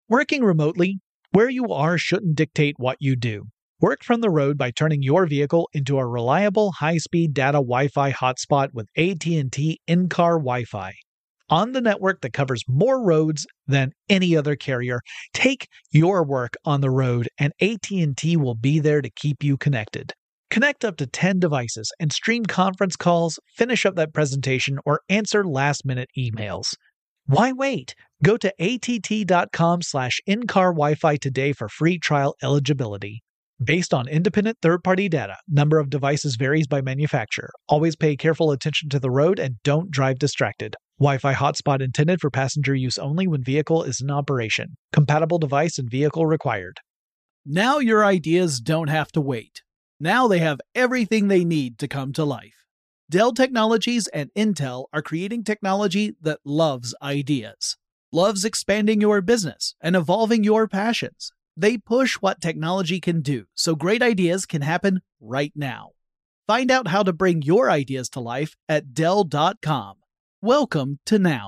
Working remotely, where you are shouldn't dictate what you do. Work from the road by turning your vehicle into a reliable high-speed data Wi-Fi hotspot with AT&T in-car Wi-Fi. On the network that covers more roads than any other carrier, take your work on the road and AT&T will be there to keep you connected. Connect up to 10 devices and stream conference calls, finish up that presentation, or answer last-minute emails. Why wait? Go to att.com/in-car Wi-Fi today for free trial eligibility. Based on independent third-party data, number of devices varies by manufacturer. Always pay careful attention to the road and don't drive distracted. Wi-Fi hotspot intended for passenger use only when vehicle is in operation. Compatible device and vehicle required. Now your ideas don't have to wait. Now they have everything they need to come to life. Dell Technologies and Intel are creating technology that loves ideas, loves expanding your business and evolving your passions. They push what technology can do so great ideas can happen right now. Find out how to bring your ideas to life at Dell.com. Welcome to Now.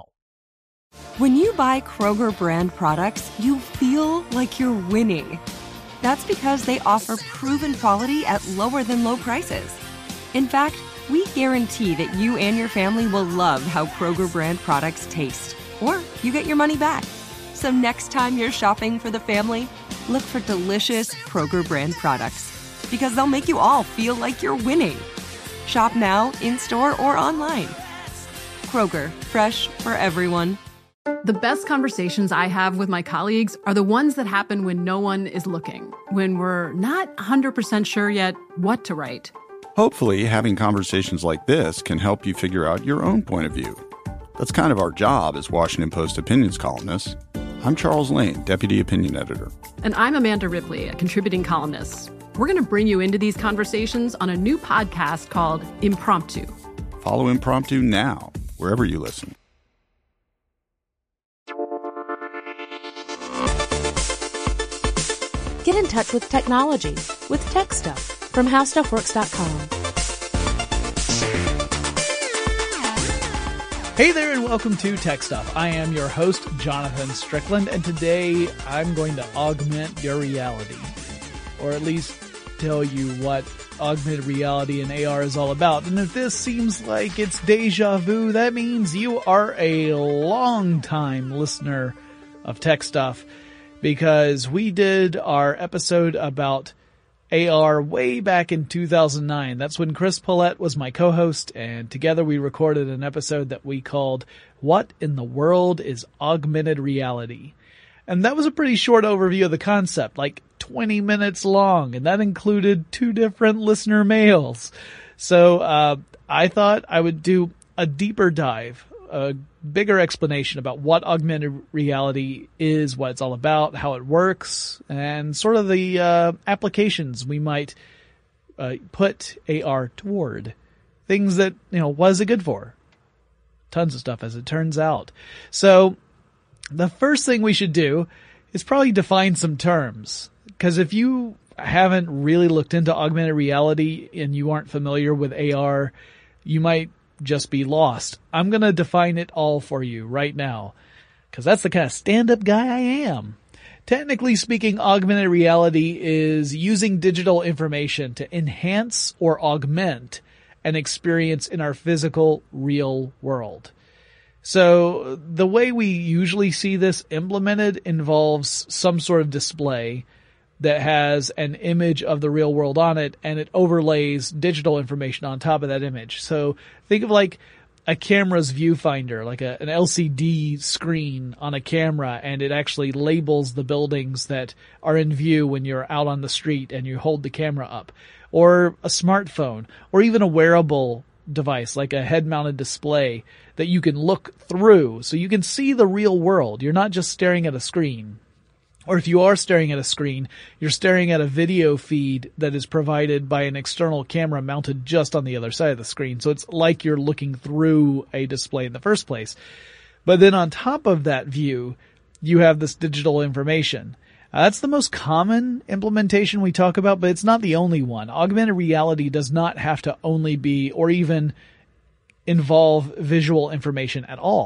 When you buy Kroger brand products, you feel like you're winning. That's because they offer proven quality at lower than low prices. In fact, we guarantee that you and your family will love how Kroger brand products taste, or you get your money back. So next time you're shopping for the family, look for delicious Kroger brand products, because they'll make you all feel like you're winning. Shop now, in-store, or online. Kroger, fresh for everyone. The best conversations I have with my colleagues are the ones that happen when no one is looking, when we're not 100% sure yet what to write. Hopefully, having conversations like this can help you figure out your own point of view. That's kind of our job as Washington Post opinions columnists. I'm Charles Lane, Deputy Opinion Editor. And I'm Amanda Ripley, a contributing columnist. We're going to bring you into these conversations on a new podcast called Impromptu. Follow Impromptu now, wherever you listen. Get in touch with technology with Tech Stuff from HowStuffWorks.com. Hey there and welcome to Tech Stuff. I am your host, Jonathan Strickland, and today I'm going to augment your reality. Or at least tell you what augmented reality and AR is all about. And if this seems like it's deja vu, that means you are a long-time listener of Tech Stuff, because we did our episode about AR way back in 2009. That's when Chris Pollette was my co-host, and together we recorded an episode that we called What in the World is Augmented Reality? And that was a pretty short overview of the concept, like 20 minutes long, and that included 2 different listener mails. So I thought I would do a deeper dive, a bigger explanation about what augmented reality is, what it's all about, how it works, and sort of the applications we might put AR toward. Things that, what is it good for? Tons of stuff, as it turns out. So the first thing we should do is probably define some terms. Because if you haven't really looked into augmented reality and you aren't familiar with AR, you might just be lost. I'm going to define it all for you right now, because that's the kind of stand-up guy I am. Technically speaking, augmented reality is using digital information to enhance or augment an experience in our physical, real world. So the way we usually see this implemented involves some sort of display that has an image of the real world on it, and it overlays digital information on top of that image. So think of like a camera's viewfinder, like an LCD screen on a camera, and it actually labels the buildings that are in view when you're out on the street and you hold the camera up. Or a smartphone, or even a wearable device like a head-mounted display that you can look through so you can see the real world. You're not just staring at a screen. Or if you are staring at a screen, you're staring at a video feed that is provided by an external camera mounted just on the other side of the screen. So it's like you're looking through a display in the first place. But then on top of that view, you have this digital information. That's the most common implementation we talk about, but it's not the only one. Augmented reality does not have to only be or even involve visual information at all.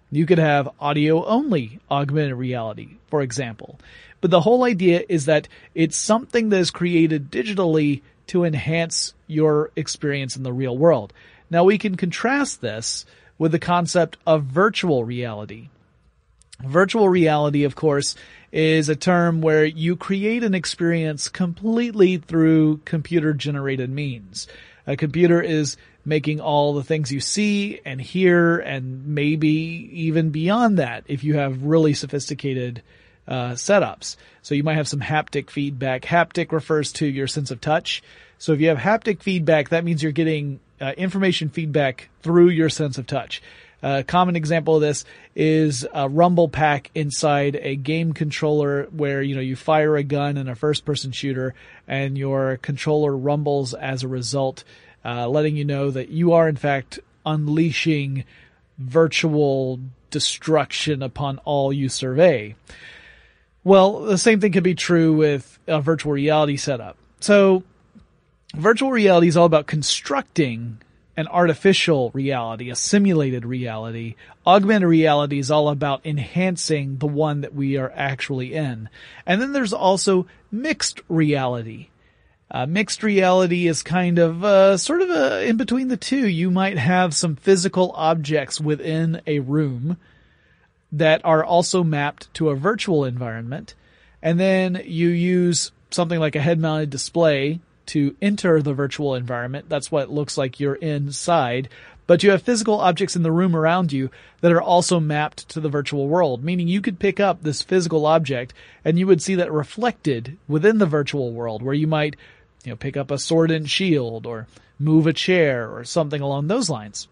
You could have audio-only augmented reality, for example. But the whole idea is that it's something that is created digitally to enhance your experience in the real world. Now, we can contrast this with the concept of virtual reality. Virtual reality, of course, is a term where you create an experience completely through computer-generated means. A computer is making all the things you see and hear, and maybe even beyond that if you have really sophisticated setups. So you might have some haptic feedback. Haptic refers to your sense of touch. So if you have haptic feedback, that means you're getting information feedback through your sense of touch. A common example of this is a rumble pack inside a game controller where, you fire a gun in a first-person shooter and your controller rumbles as a result, letting you know that you are, in fact, unleashing virtual destruction upon all you survey. Well, the same thing could be true with a virtual reality setup. So virtual reality is all about constructing an artificial reality, a simulated reality. Augmented reality is all about enhancing the one that we are actually in. And then there's also mixed reality. Mixed reality is kind of sort of in between the two. You might have some physical objects within a room that are also mapped to a virtual environment, and then you use something like a head-mounted display to enter the virtual environment. That's what it looks like you're inside. But you have physical objects in the room around you that are also mapped to the virtual world, meaning you could pick up this physical object and you would see that reflected within the virtual world, where you might, pick up a sword and shield or move a chair or something along those lines.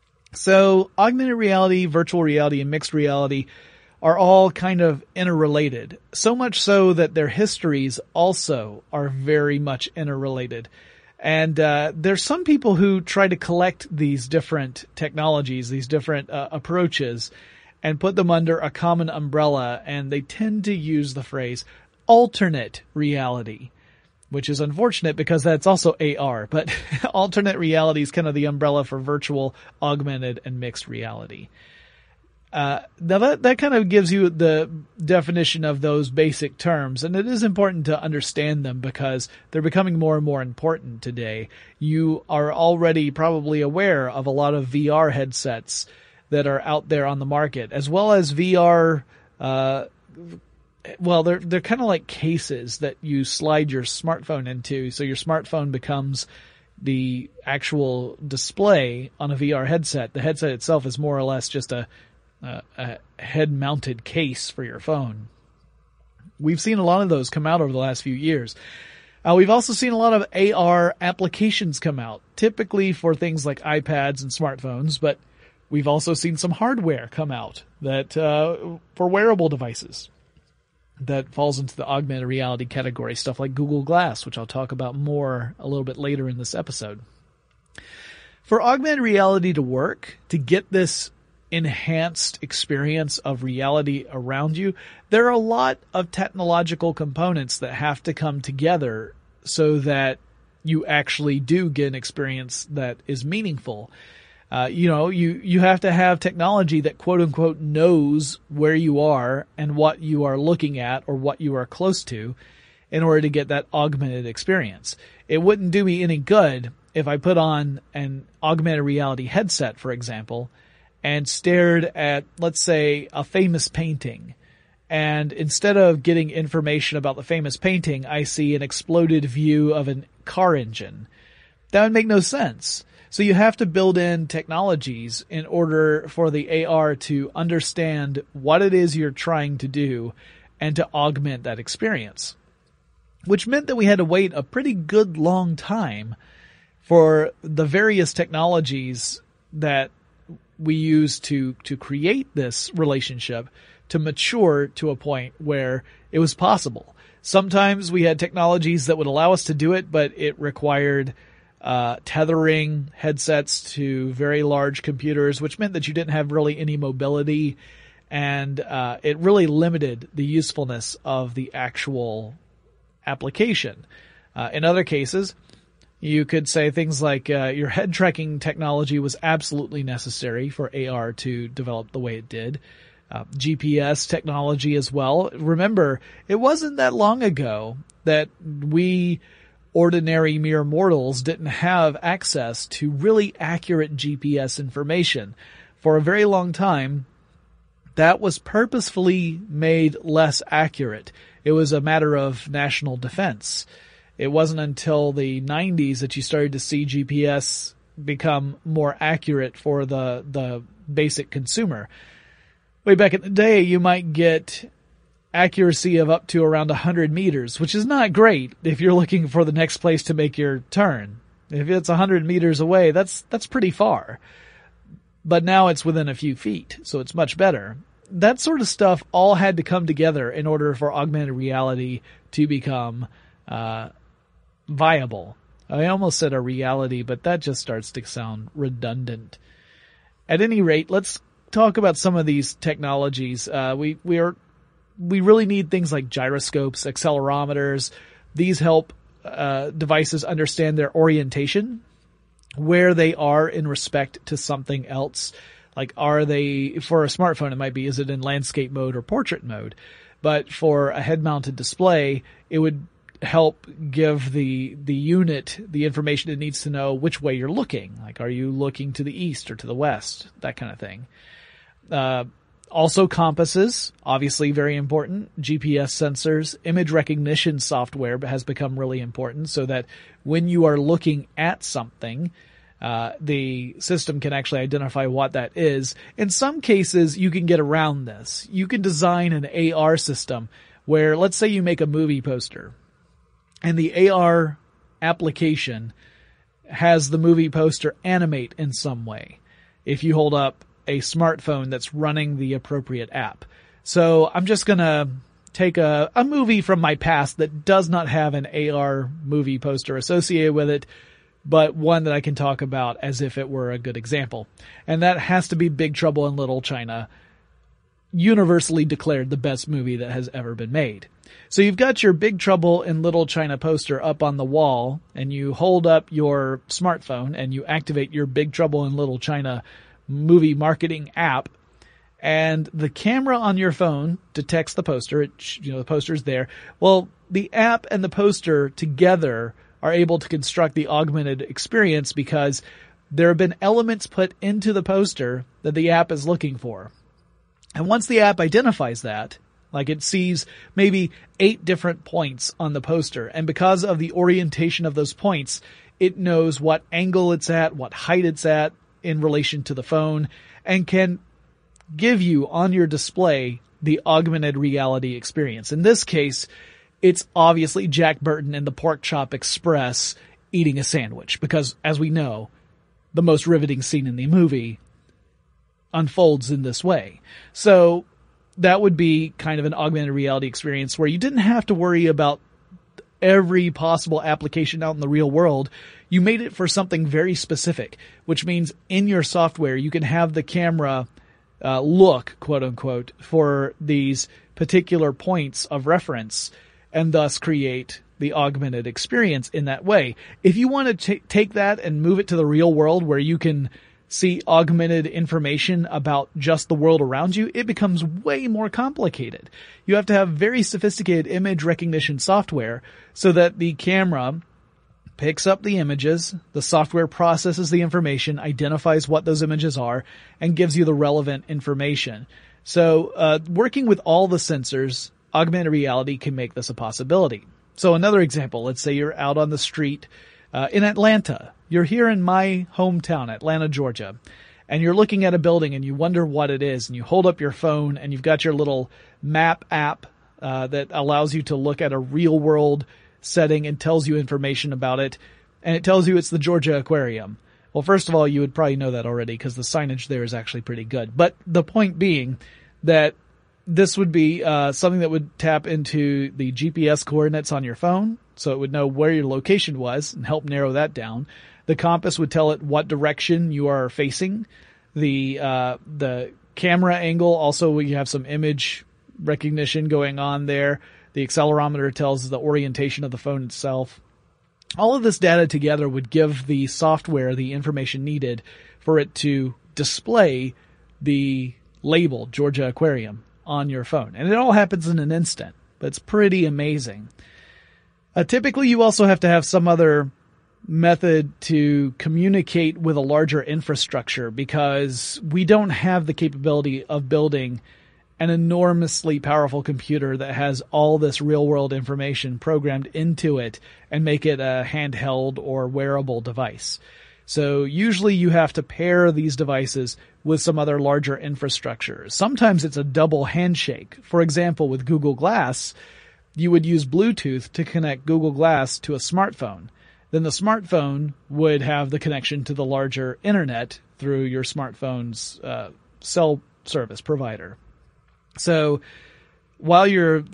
So augmented reality, virtual reality, and mixed reality are all kind of interrelated. So much so that their histories also are very much interrelated. And there's some people who try to collect these different technologies, these different approaches, and put them under a common umbrella, and they tend to use the phrase alternate reality, which is unfortunate because that's also AR, but alternate reality is kind of the umbrella for virtual, augmented, and mixed reality. Now that kind of gives you the definition of those basic terms, and it is important to understand them because they're becoming more and more important today. You are already probably aware of a lot of VR headsets that are out there on the market, as well as VR, they're kind of like cases that you slide your smartphone into, so your smartphone becomes the actual display on a VR headset. The headset itself is more or less just a head-mounted case for your phone. We've seen a lot of those come out over the last few years. We've also seen a lot of AR applications come out, typically for things like iPads and smartphones, but we've also seen some hardware come out that for wearable devices that falls into the augmented reality category, stuff like Google Glass, which I'll talk about more a little bit later in this episode. For augmented reality to work, to get this enhanced experience of reality around you, there are a lot of technological components that have to come together so that you actually do get an experience that is meaningful. You have to have technology that quote unquote knows where you are and what you are looking at or what you are close to in order to get that augmented experience. It wouldn't do me any good if I put on an augmented reality headset, for example, and stared at, let's say, a famous painting. And instead of getting information about the famous painting, I see an exploded view of a car engine. That would make no sense. So you have to build in technologies in order for the AR to understand what it is you're trying to do and to augment that experience. Which meant that we had to wait a pretty good long time for the various technologies that we use to create this relationship to mature to a point where it was possible. Sometimes we had technologies that would allow us to do it, but it required tethering headsets to very large computers, which meant that you didn't have really any mobility, and it really limited the usefulness of the actual application. In other cases, You could say things like your head tracking technology was absolutely necessary for AR to develop the way it did. GPS technology as well. Remember, it wasn't that long ago that we ordinary mere mortals didn't have access to really accurate GPS information. For a very long time, that was purposefully made less accurate. It was a matter of national defense. It wasn't until the 90s that you started to see GPS become more accurate for the basic consumer. Way back in the day, you might get accuracy of up to around 100 meters, which is not great if you're looking for the next place to make your turn. If it's 100 meters away, that's pretty far. But now it's within a few feet, so it's much better. That sort of stuff all had to come together in order for augmented reality to become viable. I almost said a reality, but that just starts to sound redundant. At any rate, let's talk about some of these technologies. We really need things like gyroscopes, accelerometers. These help devices understand their orientation, where they are in respect to something else. Like, are they, for a smartphone, it might be, is it in landscape mode or portrait mode? But for a head-mounted display, it would help give the unit the information it needs to know which way you're looking. Like, are you looking to the east or to the west? That kind of thing. Also compasses, obviously very important. GPS sensors, image recognition software has become really important so that when you are looking at something, the system can actually identify what that is. In some cases, you can get around this. You can design an AR system where, let's say you make a movie poster, and the AR application has the movie poster animate in some way if you hold up a smartphone that's running the appropriate app. So I'm just going to take a movie from my past that does not have an AR movie poster associated with it, but one that I can talk about as if it were a good example. And that has to be Big Trouble in Little China, universally declared the best movie that has ever been made. So you've got your Big Trouble in Little China poster up on the wall, and you hold up your smartphone and you activate your Big Trouble in Little China movie marketing app, and the camera on your phone detects the poster. The poster's there. Well, the app and the poster together are able to construct the augmented experience because there have been elements put into the poster that the app is looking for. And once the app identifies that, like it sees maybe 8 different points on the poster, and because of the orientation of those points, it knows what angle it's at, what height it's at in relation to the phone, and can give you on your display the augmented reality experience. In this case, it's obviously Jack Burton and the Pork Chop Express eating a sandwich, because, as we know, the most riveting scene in the movie unfolds in this way. So that would be kind of an augmented reality experience where you didn't have to worry about every possible application out in the real world. You made it for something very specific, which means in your software you can have the camera look, quote unquote, for these particular points of reference and thus create the augmented experience in that way. If you want to take that and move it to the real world where you can see augmented information about just the world around you, it becomes way more complicated. You have to have very sophisticated image recognition software so that the camera picks up the images, the software processes the information, identifies what those images are, and gives you the relevant information. So working with all the sensors, augmented reality can make this a possibility. So another example, let's say you're out on the street in Atlanta. You're here in my hometown, Atlanta, Georgia, and you're looking at a building and you wonder what it is, and you hold up your phone and you've got your little map app that allows you to look at a real world setting and tells you information about it, and it tells you it's the Georgia Aquarium. Well, first of all, you would probably know that already because the signage there is actually pretty good. But the point being that this would be something that would tap into the GPS coordinates on your phone, so it would know where your location was and help narrow that down. The compass would tell it what direction you are facing. The camera angle, also we have some image recognition going on there. The accelerometer tells the orientation of the phone itself. All of this data together would give the software the information needed for it to display the label Georgia Aquarium on your phone. And it all happens in an instant, but it's pretty amazing. Typically, you also have to have some other method to communicate with a larger infrastructure because we don't have the capability of building an enormously powerful computer that has all this real-world information programmed into it and make it a handheld or wearable device. So usually you have to pair these devices with some other larger infrastructure. Sometimes it's a double handshake. For example, with Google Glass, you would use Bluetooth to connect Google Glass to a smartphone. Then the smartphone would have the connection to the larger internet through your smartphone's cell service provider. So while you're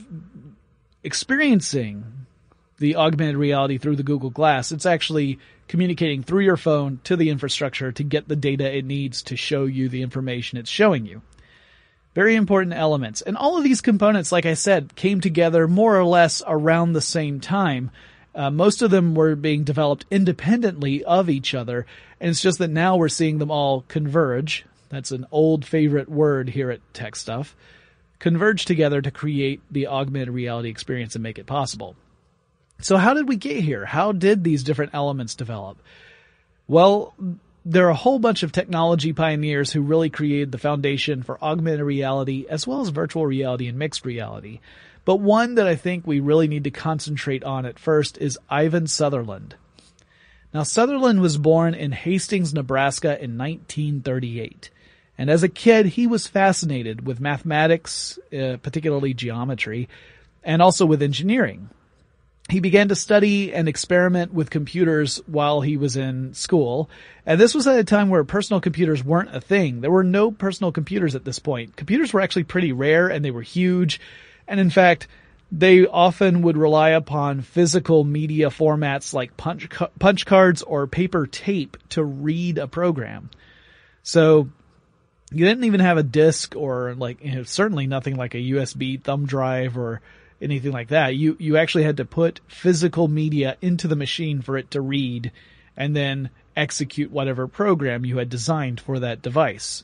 experiencing the augmented reality through the Google Glass, it's actually communicating through your phone to the infrastructure to get the data it needs to show you the information it's showing you. Very important elements. And all of these components, like I said, came together more or less around the same time. Most of them were being developed independently of each other, and it's just that now we're seeing them all converge. That's an old favorite word here at Tech Stuff. Converge together to create the augmented reality experience and make it possible. So how did we get here? How did these different elements develop? Well, there are a whole bunch of technology pioneers who really created the foundation for augmented reality as well as virtual reality and mixed reality. But one that I think we really need to concentrate on at first is Ivan Sutherland. Now, Sutherland was born in Hastings, Nebraska in 1938. And as a kid, he was fascinated with mathematics, particularly geometry, and also with engineering. He began to study and experiment with computers while he was in school. And this was at a time where personal computers weren't a thing. There were no personal computers at this point. Computers were actually pretty rare and they were huge. And in fact, they often would rely upon physical media formats like punch cards or paper tape to read a program. So you didn't even have a disk or certainly nothing like a USB thumb drive or anything like that. You actually had to put physical media into the machine for it to read and then execute whatever program you had designed for that device.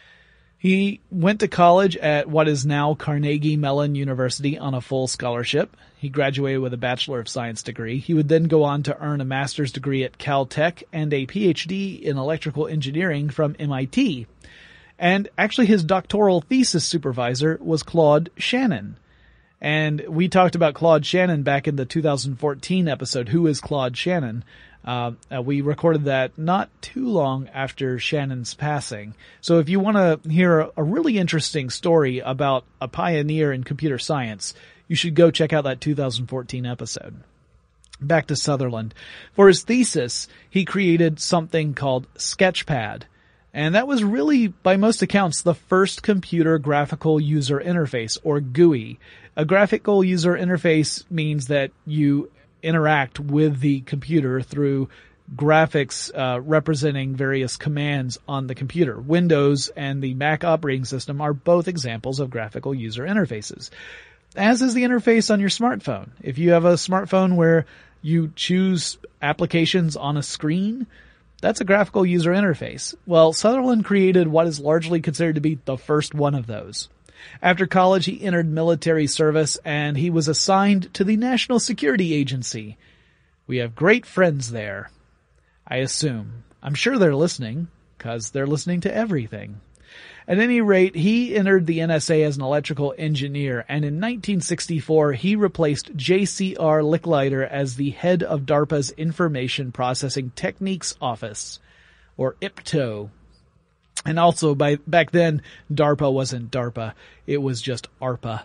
He went to college at what is now Carnegie Mellon University on a full scholarship. He graduated with a Bachelor of Science degree. He would then go on to earn a master's degree at Caltech and a PhD in electrical engineering from MIT. And actually his doctoral thesis supervisor was Claude Shannon. And we talked about Claude Shannon back in the 2014 episode, Who is Claude Shannon? We recorded that not too long after Shannon's passing. So if you want to hear a really interesting story about a pioneer in computer science, you should go check out that 2014 episode. Back to Sutherland. For his thesis, he created something called Sketchpad. And that was really, by most accounts, the first computer graphical user interface, or GUI. A graphical user interface means that you interact with the computer through graphics representing various commands on the computer. Windows and the Mac operating system are both examples of graphical user interfaces, as is the interface on your smartphone. If you have a smartphone where you choose applications on a screen, that's a graphical user interface. Well, Sutherland created what is largely considered to be the first one of those. After college, he entered military service and he was assigned to the National Security Agency. We have great friends there, I assume. I'm sure they're listening, because they're listening to everything. At any rate, he entered the NSA as an electrical engineer, and in 1964, he replaced J.C.R. Licklider as the head of DARPA's Information Processing Techniques Office, or IPTO. And also, back then, DARPA wasn't DARPA. It was just ARPA.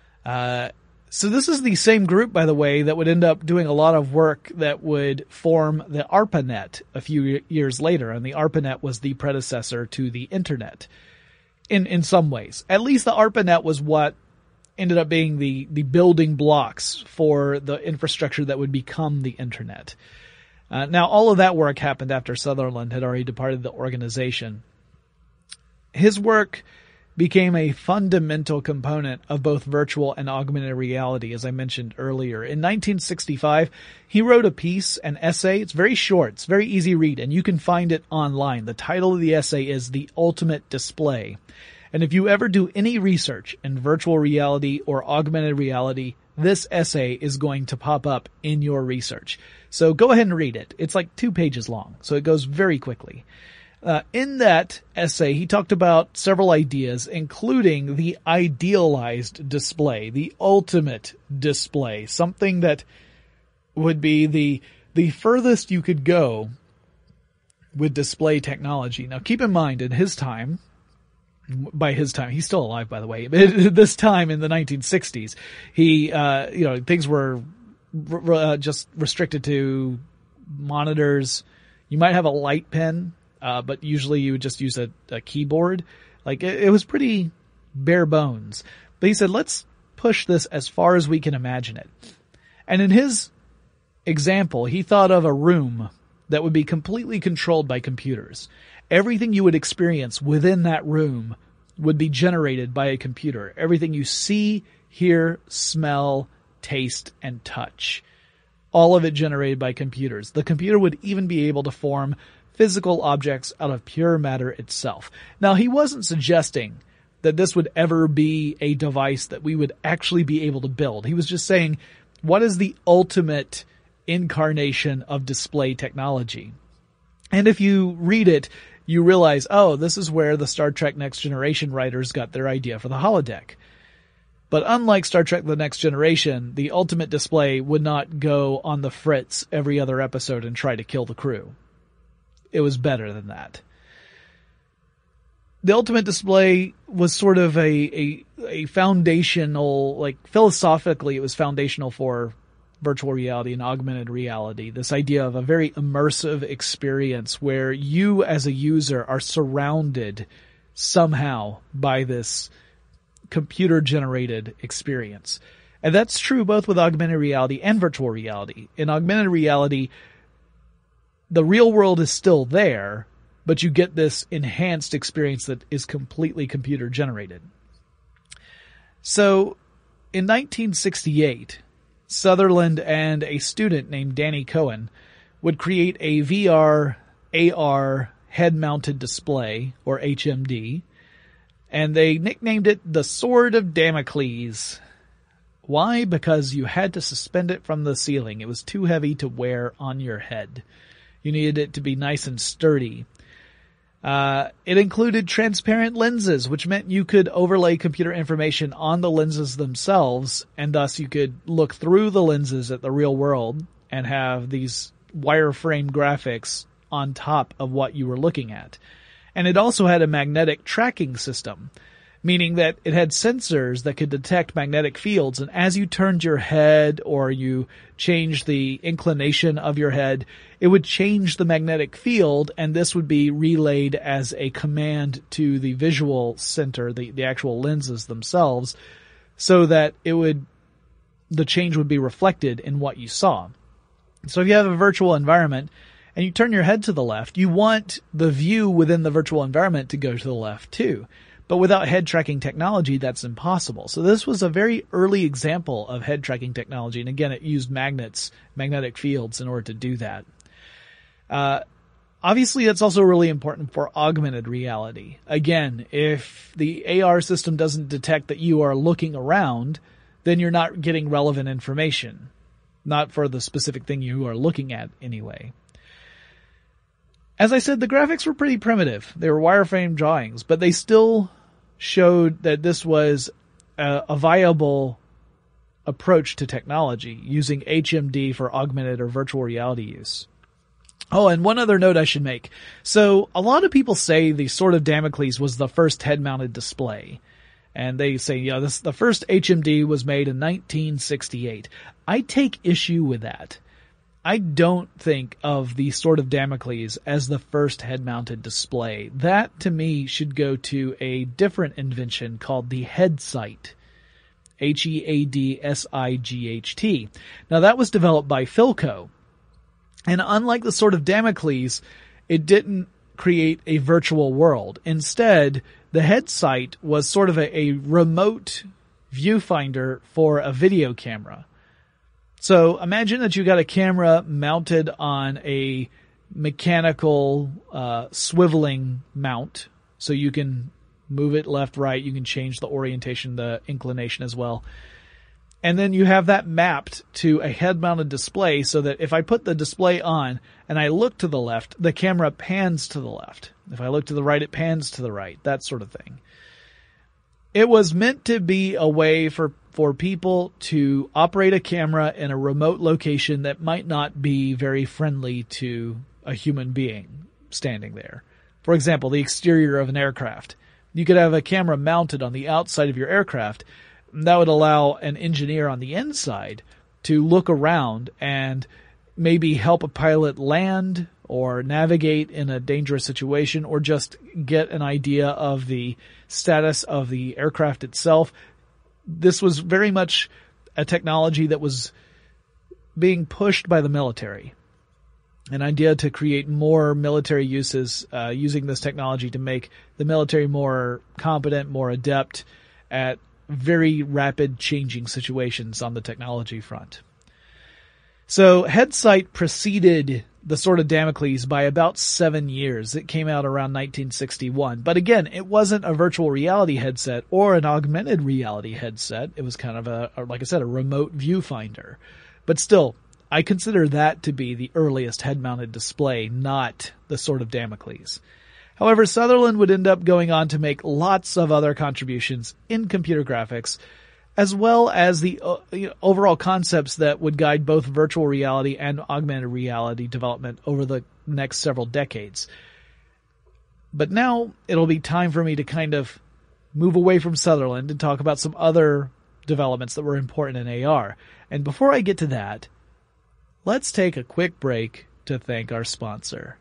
So this is the same group, by the way, that would end up doing a lot of work that would form the ARPANET a few years later. And the ARPANET was the predecessor to the Internet in some ways. At least the ARPANET was what ended up being the building blocks for the infrastructure that would become the Internet. Now, all of that work happened after Sutherland had already departed the organization. His work became a fundamental component of both virtual and augmented reality, as I mentioned earlier. In 1965, he wrote a piece, an essay. It's very short. It's very easy read, and you can find it online. The title of the essay is The Ultimate Display. And if you ever do any research in virtual reality or augmented reality, this essay is going to pop up in your research. So go ahead and read it. It's like 2 pages long, so it goes very quickly. In that essay, he talked about several ideas, including the idealized display, the ultimate display, something that would be the furthest you could go with display technology. Now, keep in mind, in his time, by his time, he's still alive, by the way, but this time in the 1960s, he, things were just restricted to monitors. You might have a light pen, but usually you would just use a keyboard. Like, it was pretty bare bones. But he said, let's push this as far as we can imagine it. And in his example, he thought of a room that would be completely controlled by computers. Everything you would experience within that room would be generated by a computer. Everything you see, hear, smell, taste, and touch. All of it generated by computers. The computer would even be able to form physical objects out of pure matter itself. Now, he wasn't suggesting that this would ever be a device that we would actually be able to build. He was just saying, what is the ultimate incarnation of display technology? And if you read it, you realize, oh, this is where the Star Trek Next Generation writers got their idea for the holodeck. But unlike Star Trek The Next Generation, the ultimate display would not go on the fritz every other episode and try to kill the crew. It was better than that. The ultimate display was sort of a foundational, like philosophically, it was foundational for virtual reality and augmented reality. This idea of a very immersive experience where you as a user are surrounded somehow by this computer-generated experience. And that's true both with augmented reality and virtual reality. In augmented reality, the real world is still there, but you get this enhanced experience that is completely computer-generated. So, in 1968, Sutherland and a student named Danny Cohen would create a VR, AR head-mounted display, or HMD, and they nicknamed it the Sword of Damocles. Why? Because you had to suspend it from the ceiling. It was too heavy to wear on your head. You needed it to be nice and sturdy. It included transparent lenses, which meant you could overlay computer information on the lenses themselves, and thus you could look through the lenses at the real world and have these wireframe graphics on top of what you were looking at. And it also had a magnetic tracking system, meaning that it had sensors that could detect magnetic fields, and as you turned your head or you changed the inclination of your head, it would change the magnetic field, and this would be relayed as a command to the visual center, the actual lenses themselves, so that the change would be reflected in what you saw. So if you have a virtual environment and you turn your head to the left, you want the view within the virtual environment to go to the left too. But without head tracking technology, that's impossible. So this was a very early example of head tracking technology. And again, it used magnetic fields in order to do that. Obviously, that's also really important for augmented reality. Again, if the AR system doesn't detect that you are looking around, then you're not getting relevant information. Not for the specific thing you are looking at anyway. As I said, the graphics were pretty primitive. They were wireframe drawings, but they still showed that this was a viable approach to technology, using HMD for augmented or virtual reality use. Oh, and one other note I should make. So, a lot of people say the Sword of Damocles was the first head-mounted display. And they say, the first HMD was made in 1968. I take issue with that. I don't think of the Sword of Damocles as the first head-mounted display. That, to me, should go to a different invention called the HeadSight. HeadSight. Now, that was developed by Philco. And unlike the Sword of Damocles, it didn't create a virtual world. Instead, The HeadSight was sort of a remote viewfinder for a video camera. So imagine that you got a camera mounted on a mechanical swiveling mount, so you can move it left, right. You can change the orientation, the inclination as well. And then you have that mapped to a head-mounted display so that if I put the display on and I look to the left, the camera pans to the left. If I look to the right, it pans to the right, that sort of thing. It was meant to be a way for people to operate a camera in a remote location that might not be very friendly to a human being standing there. For example, the exterior of an aircraft. You could have a camera mounted on the outside of your aircraft. That would allow an engineer on the inside to look around and maybe help a pilot land or navigate in a dangerous situation, or just get an idea of the status of the aircraft itself. This was very much a technology that was being pushed by the military. An idea to create more military uses using this technology to make the military more competent, more adept at very rapid changing situations on the technology front. So HeadSight preceded the Sword of Damocles by about 7 years. It came out around 1961. But again, it wasn't a virtual reality headset or an augmented reality headset. It was kind of like I said, a remote viewfinder. But still, I consider that to be the earliest head-mounted display, not the Sword of Damocles. However, Sutherland would end up going on to make lots of other contributions in computer graphics, as well as the overall concepts that would guide both virtual reality and augmented reality development over the next several decades. But now it'll be time for me to kind of move away from Sutherland and talk about some other developments that were important in AR. And before I get to that, let's take a quick break to thank our sponsor.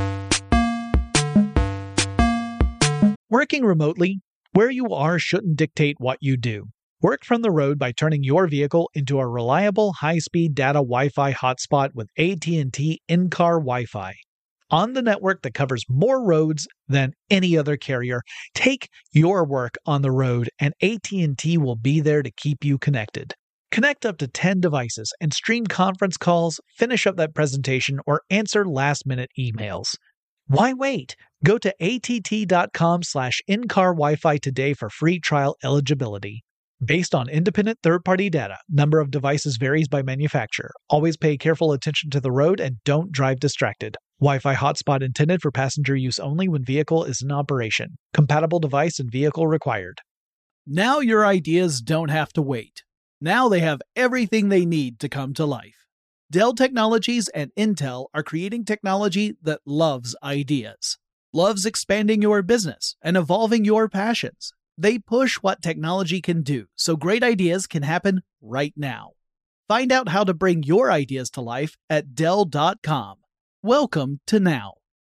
Working remotely, where you are shouldn't dictate what you do. Work from the road by turning your vehicle into a reliable, high-speed data Wi-Fi hotspot with AT&T in-car Wi-Fi. On the network that covers more roads than any other carrier, take your work on the road and AT&T will be there to keep you connected. Connect up to 10 devices and stream conference calls, finish up that presentation, or answer last-minute emails. Why wait? Go to att.com/in-car Wi-Fi today for free trial eligibility. Based on independent third-party data, number of devices varies by manufacturer. Always pay careful attention to the road and don't drive distracted. Wi-Fi hotspot intended for passenger use only when vehicle is in operation. Compatible device and vehicle required. Now your ideas don't have to wait. Now they have everything they need to come to life. Dell Technologies and Intel are creating technology that loves ideas, loves expanding your business and evolving your passions. They push what technology can do, so great ideas can happen right now. Find out how to bring your ideas to life at Dell.com. Welcome to Now.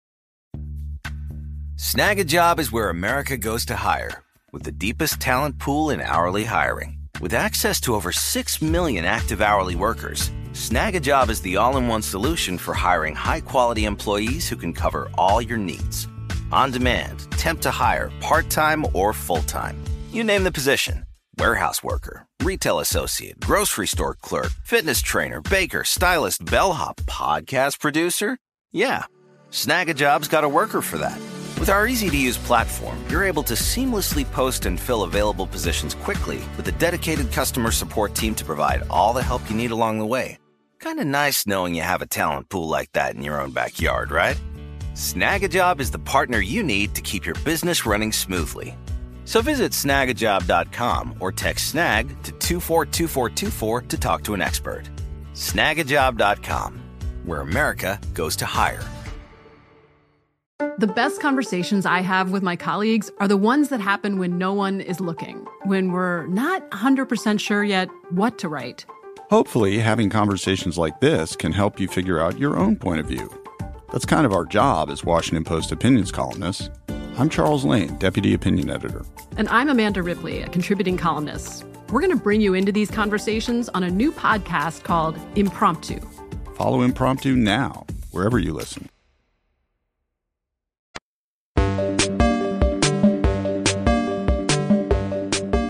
Snag a Job is where America goes to hire, with the deepest talent pool in hourly hiring. With access to over 6 million active hourly workers, Snag a Job is the all-in-one solution for hiring high-quality employees who can cover all your needs. On demand, temp to hire, part-time or full-time. You name the position. Warehouse worker, retail associate, grocery store clerk, fitness trainer, baker, stylist, bellhop, podcast producer. Yeah, Snag a Job's got a worker for that. With our easy-to-use platform, you're able to seamlessly post and fill available positions quickly with a dedicated customer support team to provide all the help you need along the way. Kinda nice knowing you have a talent pool like that in your own backyard, right? Snag a Job is the partner you need to keep your business running smoothly. So visit snagajob.com or text snag to 242424 to talk to an expert. Snagajob.com, where America goes to hire. The best conversations I have with my colleagues are the ones that happen when no one is looking, when we're not 100% sure yet what to write. Hopefully, having conversations like this can help you figure out your own point of view. That's kind of our job as Washington Post opinions columnists. I'm Charles Lane, Deputy Opinion Editor. And I'm Amanda Ripley, a contributing columnist. We're going to bring you into these conversations on a new podcast called Impromptu. Follow Impromptu now, wherever you listen.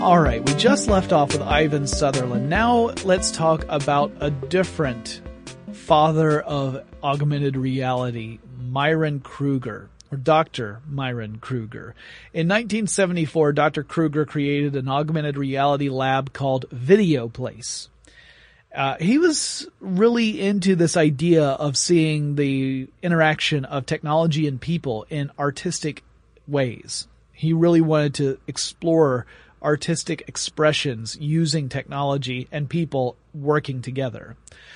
All right, we just left off with Ivan Sutherland. Now let's talk about a different father of augmented reality, Myron Kruger, or Dr. Myron Kruger. In 1974, Dr. Kruger created an augmented reality lab called VideoPlace. He was really into this idea of seeing the interaction of technology and people in artistic ways. He really wanted to explore artistic expressions using technology and people working together.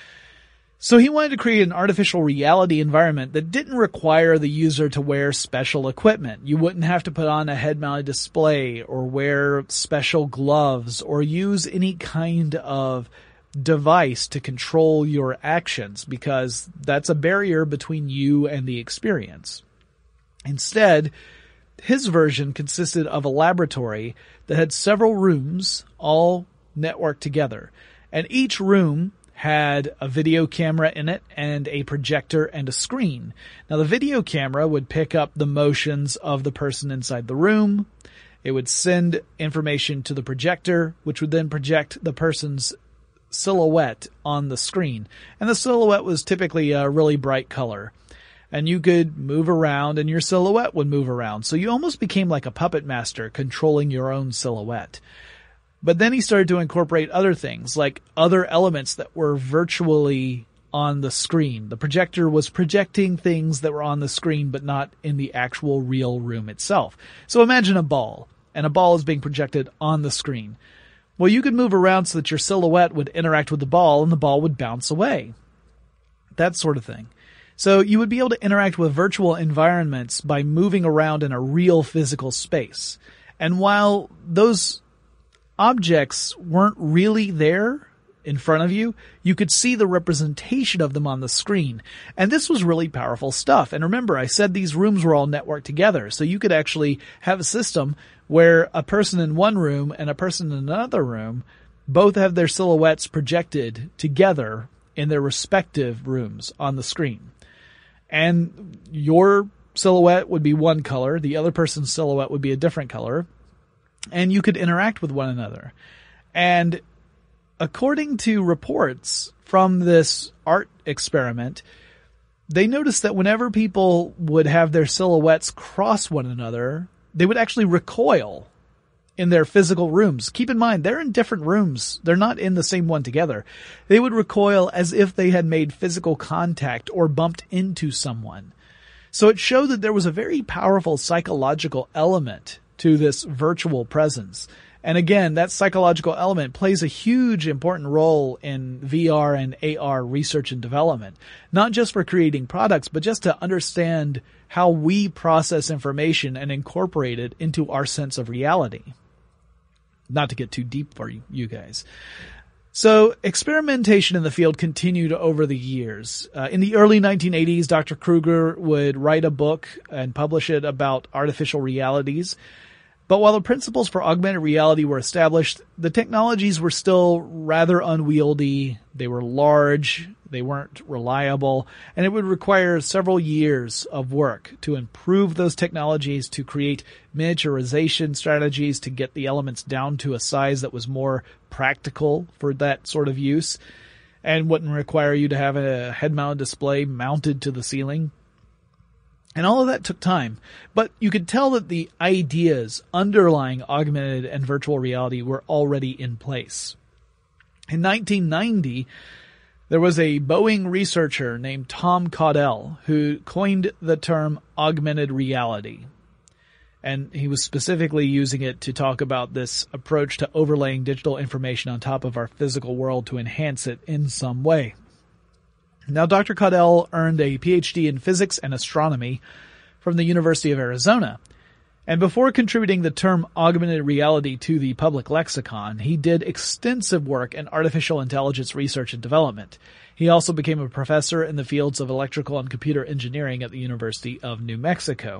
So he wanted to create an artificial reality environment that didn't require the user to wear special equipment. You wouldn't have to put on a head-mounted display or wear special gloves or use any kind of device to control your actions, because that's a barrier between you and the experience. Instead, his version consisted of a laboratory that had several rooms all networked together, and each room had a video camera in it and a projector and a screen. Now, the video camera would pick up the motions of the person inside the room. It would send information to the projector, which would then project the person's silhouette on the screen. And the silhouette was typically a really bright color. And you could move around and your silhouette would move around. So you almost became like a puppet master controlling your own silhouette. But then he started to incorporate other things, like other elements that were virtually on the screen. The projector was projecting things that were on the screen, but not in the actual real room itself. So imagine a ball, and a ball is being projected on the screen. Well, you could move around so that your silhouette would interact with the ball and the ball would bounce away. That sort of thing. So you would be able to interact with virtual environments by moving around in a real physical space. And while those objects weren't really there in front of you, you could see the representation of them on the screen. And this was really powerful stuff. And remember, I said these rooms were all networked together. So you could actually have a system where a person in one room and a person in another room both have their silhouettes projected together in their respective rooms on the screen. And your silhouette would be one color, the other person's silhouette would be a different color, and you could interact with one another. And according to reports from this art experiment, they noticed that whenever people would have their silhouettes cross one another, they would actually recoil in their physical rooms. Keep in mind, they're in different rooms. They're not in the same one together. They would recoil as if they had made physical contact or bumped into someone. So it showed that there was a very powerful psychological element to this virtual presence. And again, that psychological element plays a huge important role in VR and AR research and development, not just for creating products, but just to understand how we process information and incorporate it into our sense of reality. Not to get too deep for you guys. So experimentation in the field continued over the years. In the early 1980s, Dr. Kruger would write a book and publish it about artificial realities. But while the principles for augmented reality were established, the technologies were still rather unwieldy. They were large, they weren't reliable, and it would require several years of work to improve those technologies, to create miniaturization strategies, to get the elements down to a size that was more practical for that sort of use, and wouldn't require you to have a head-mounted display mounted to the ceiling. And all of that took time, but you could tell that the ideas underlying augmented and virtual reality were already in place. In 1990, there was a Boeing researcher named Tom Caudell who coined the term augmented reality. And he was specifically using it to talk about this approach to overlaying digital information on top of our physical world to enhance it in some way. Now, Dr. Caudell earned a PhD in physics and astronomy from the University of Arizona. And before contributing the term augmented reality to the public lexicon, he did extensive work in artificial intelligence research and development. He also became a professor in the fields of electrical and computer engineering at the University of New Mexico.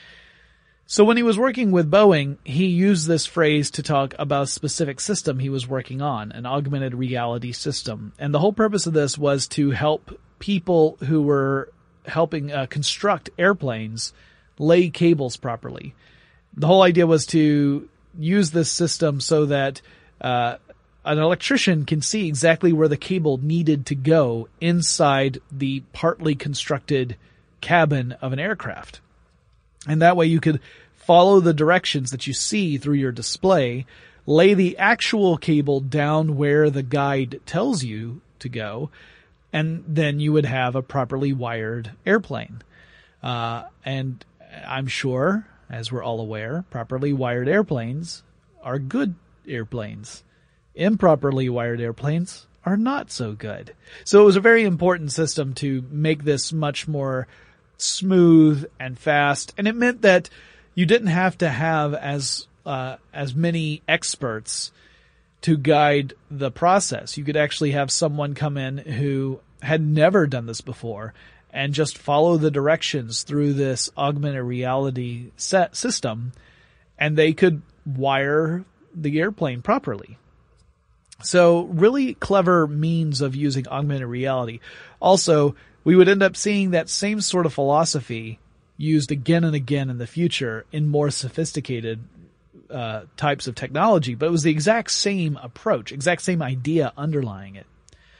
So when he was working with Boeing, he used this phrase to talk about a specific system he was working on, an augmented reality system. And the whole purpose of this was to help people who were helping construct airplanes lay cables properly. The whole idea was to use this system so that an electrician can see exactly where the cable needed to go inside the partly constructed cabin of an aircraft. And that way you could follow the directions that you see through your display, lay the actual cable down where the guide tells you to go, and then you would have a properly wired airplane. And I'm sure, as we're all aware, properly wired airplanes are good airplanes. Improperly wired airplanes are not so good. So it was a very important system to make this much more smooth and fast, and it meant that you didn't have to have as many experts to guide the process. You could actually have someone come in who had never done this before and just follow the directions through this augmented reality system, and they could wire the airplane properly. So really clever means of using augmented reality. Also, we would end up seeing that same sort of philosophy used again and again in the future in more sophisticated types of technology, but it was the exact same approach, exact same idea underlying it.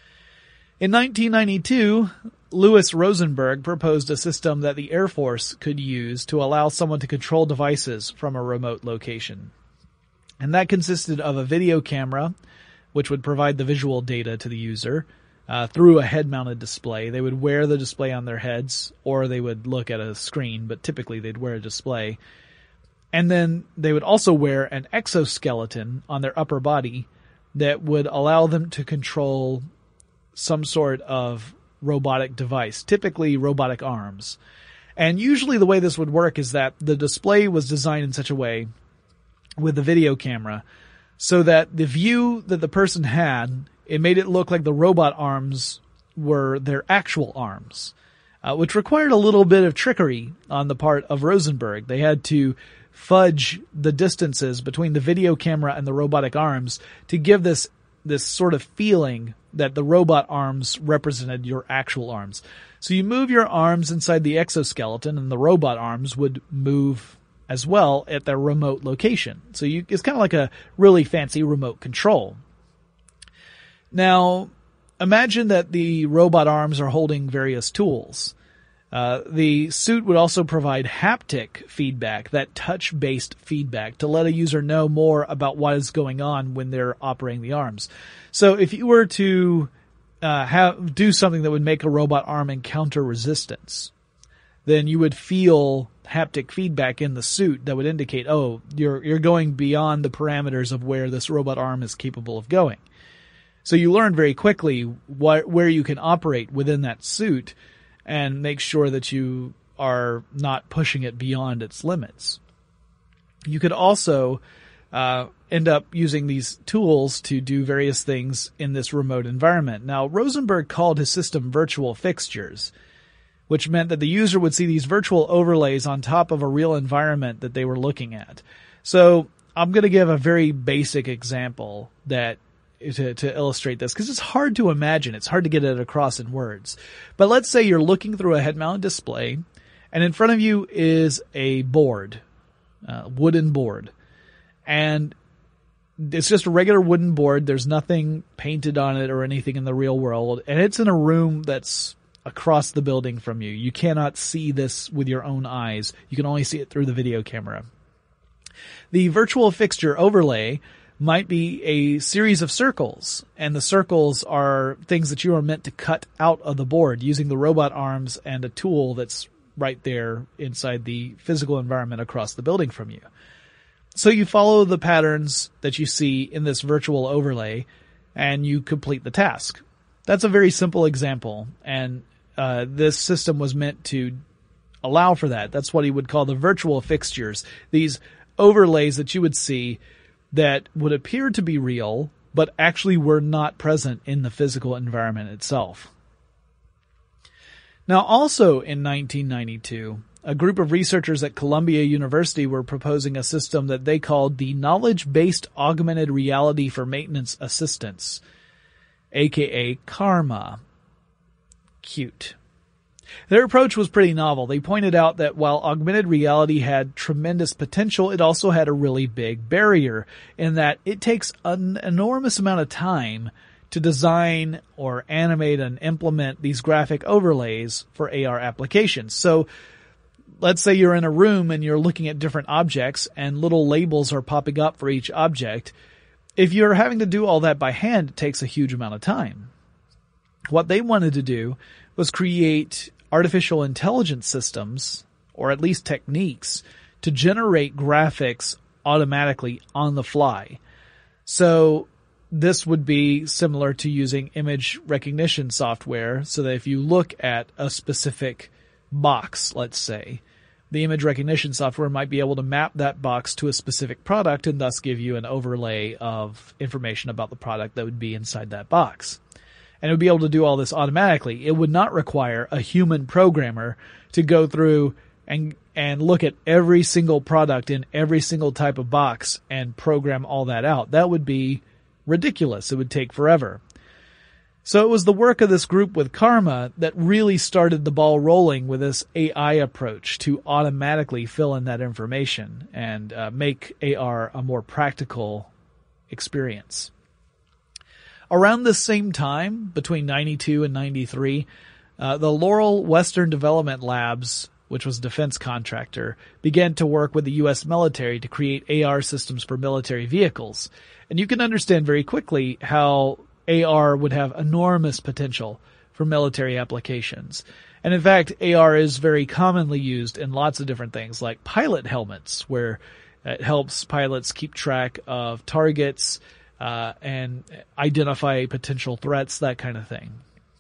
In 1992, Louis Rosenberg proposed a system that the Air Force could use to allow someone to control devices from a remote location. And that consisted of a video camera, which would provide the visual data to the user through a head-mounted display. They would wear the display on their heads, or they would look at a screen, but typically they'd wear a display. And then they would also wear an exoskeleton on their upper body that would allow them to control some sort of robotic device, typically robotic arms. And usually the way this would work is that the display was designed in such a way with the video camera so that the view that the person had, it made it look like the robot arms were their actual arms, which required a little bit of trickery on the part of Rosenberg. They had to fudge the distances between the video camera and the robotic arms to give this sort of feeling that the robot arms represented your actual arms. So you move your arms inside the exoskeleton, and the robot arms would move as well at their remote location. So it's kind of like a really fancy remote control. Now, imagine that the robot arms are holding various tools. The suit would also provide haptic feedback, that touch-based feedback, to let a user know more about what is going on when they're operating the arms. So if you were to do something that would make a robot arm encounter resistance, then you would feel haptic feedback in the suit that would indicate, oh, you're going beyond the parameters of where this robot arm is capable of going. So you learn very quickly where you can operate within that suit and make sure that you are not pushing it beyond its limits. You could also end up using these tools to do various things in this remote environment. Now, Rosenberg called his system virtual fixtures, which meant that the user would see these virtual overlays on top of a real environment that they were looking at. So I'm going to give a very basic example that to illustrate this, because it's hard to imagine. It's hard to get it across in words. But let's say you're looking through a head-mounted display, and in front of you is a board, wooden board. And it's just a regular wooden board. There's nothing painted on it or anything in the real world. And it's in a room that's across the building from you. You cannot see this with your own eyes. You can only see it through the video camera. The virtual fixture overlay might be a series of circles, and the circles are things that you are meant to cut out of the board using the robot arms and a tool that's right there inside the physical environment across the building from you. So you follow the patterns that you see in this virtual overlay, and you complete the task. That's a very simple example, and this system was meant to allow for that. That's what he would call the virtual fixtures, these overlays that you would see that would appear to be real, but actually were not present in the physical environment itself. Now, also in 1992, a group of researchers at Columbia University were proposing a system that they called the Knowledge-Based Augmented Reality for Maintenance Assistance, aka CARMA. Cute. Their approach was pretty novel. They pointed out that while augmented reality had tremendous potential, it also had a really big barrier in that it takes an enormous amount of time to design or animate and implement these graphic overlays for AR applications. So let's say you're in a room and you're looking at different objects and little labels are popping up for each object. If you're having to do all that by hand, it takes a huge amount of time. What they wanted to do was create artificial intelligence systems, or at least techniques, to generate graphics automatically on the fly. So this would be similar to using image recognition software, so that if you look at a specific box, let's say, the image recognition software might be able to map that box to a specific product and thus give you an overlay of information about the product that would be inside that box. And it would be able to do all this automatically. It would not require a human programmer to go through and look at every single product in every single type of box and program all that out. That would be ridiculous. It would take forever. So it was the work of this group with Karma that really started the ball rolling with this AI approach to automatically fill in that information and make AR a more practical experience. Around this same time, between 92 and 93, the Laurel Western Development Labs, which was a defense contractor, began to work with the U.S. military to create AR systems for military vehicles. And you can understand very quickly how AR would have enormous potential for military applications. And in fact, AR is very commonly used in lots of different things, like pilot helmets, where it helps pilots keep track of targets, and identify potential threats, that kind of thing.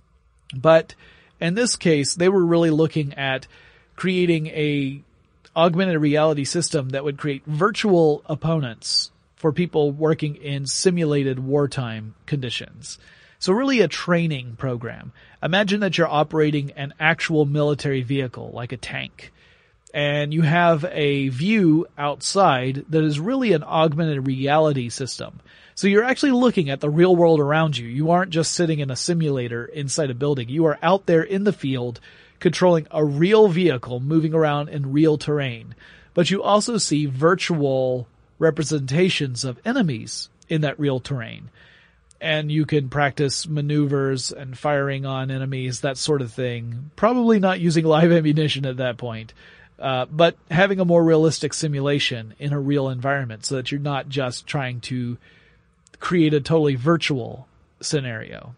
But in this case, they were really looking at creating a augmented reality system that would create virtual opponents for people working in simulated wartime conditions. So really a training program. Imagine that you're operating an actual military vehicle, like a tank, and you have a view outside that is really an augmented reality system. So you're actually looking at the real world around you. You aren't just sitting in a simulator inside a building. You are out there in the field controlling a real vehicle moving around in real terrain. But you also see virtual representations of enemies in that real terrain. And you can practice maneuvers and firing on enemies, that sort of thing. Probably not using live ammunition at that point, but having a more realistic simulation in a real environment so that you're not just trying to create a totally virtual scenario.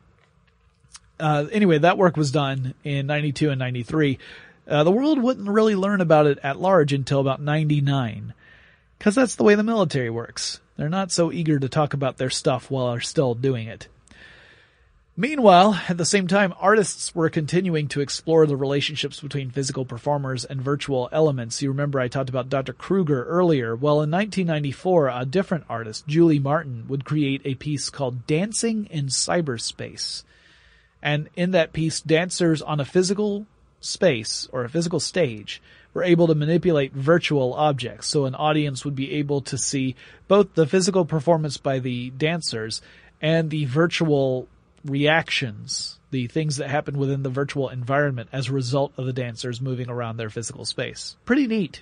Anyway, that work was done in 92 and 93. The world wouldn't really learn about it at large until about 99, because that's the way the military works. They're not so eager to talk about their stuff while they're still doing it. Meanwhile, at the same time, artists were continuing to explore the relationships between physical performers and virtual elements. You remember I talked about Dr. Kruger earlier. Well, in 1994, a different artist, Julie Martin, would create a piece called Dancing in Cyberspace. And in that piece, dancers on a physical space or a physical stage were able to manipulate virtual objects. So an audience would be able to see both the physical performance by the dancers and the virtual reactions, the things that happen within the virtual environment as a result of the dancers moving around their physical space. Pretty neat.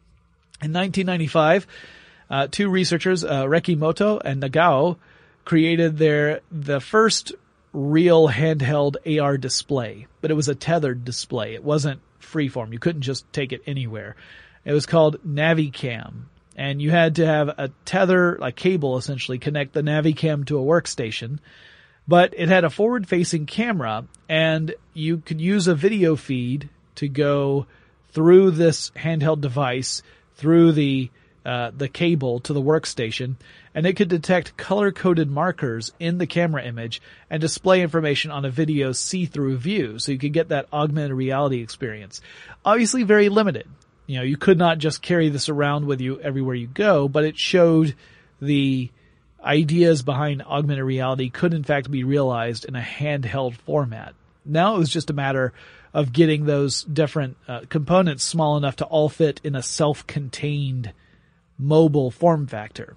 In 1995, two researchers, Rekimoto and Nagao, created the first real handheld AR display, but it was a tethered display. It wasn't freeform. You couldn't just take it anywhere. It was called Navicam, and you had to have a tether, like cable essentially, connect the Navicam to a workstation. But it had a forward-facing camera, and you could use a video feed to go through this handheld device, through the cable to the workstation, and it could detect color-coded markers in the camera image and display information on a video see-through view, so you could get that augmented reality experience. Obviously very limited. You know, you could not just carry this around with you everywhere you go, but it showed the ideas behind augmented reality could in fact be realized in a handheld format. Now it was just a matter of getting those different components small enough to all fit in a self-contained mobile form factor.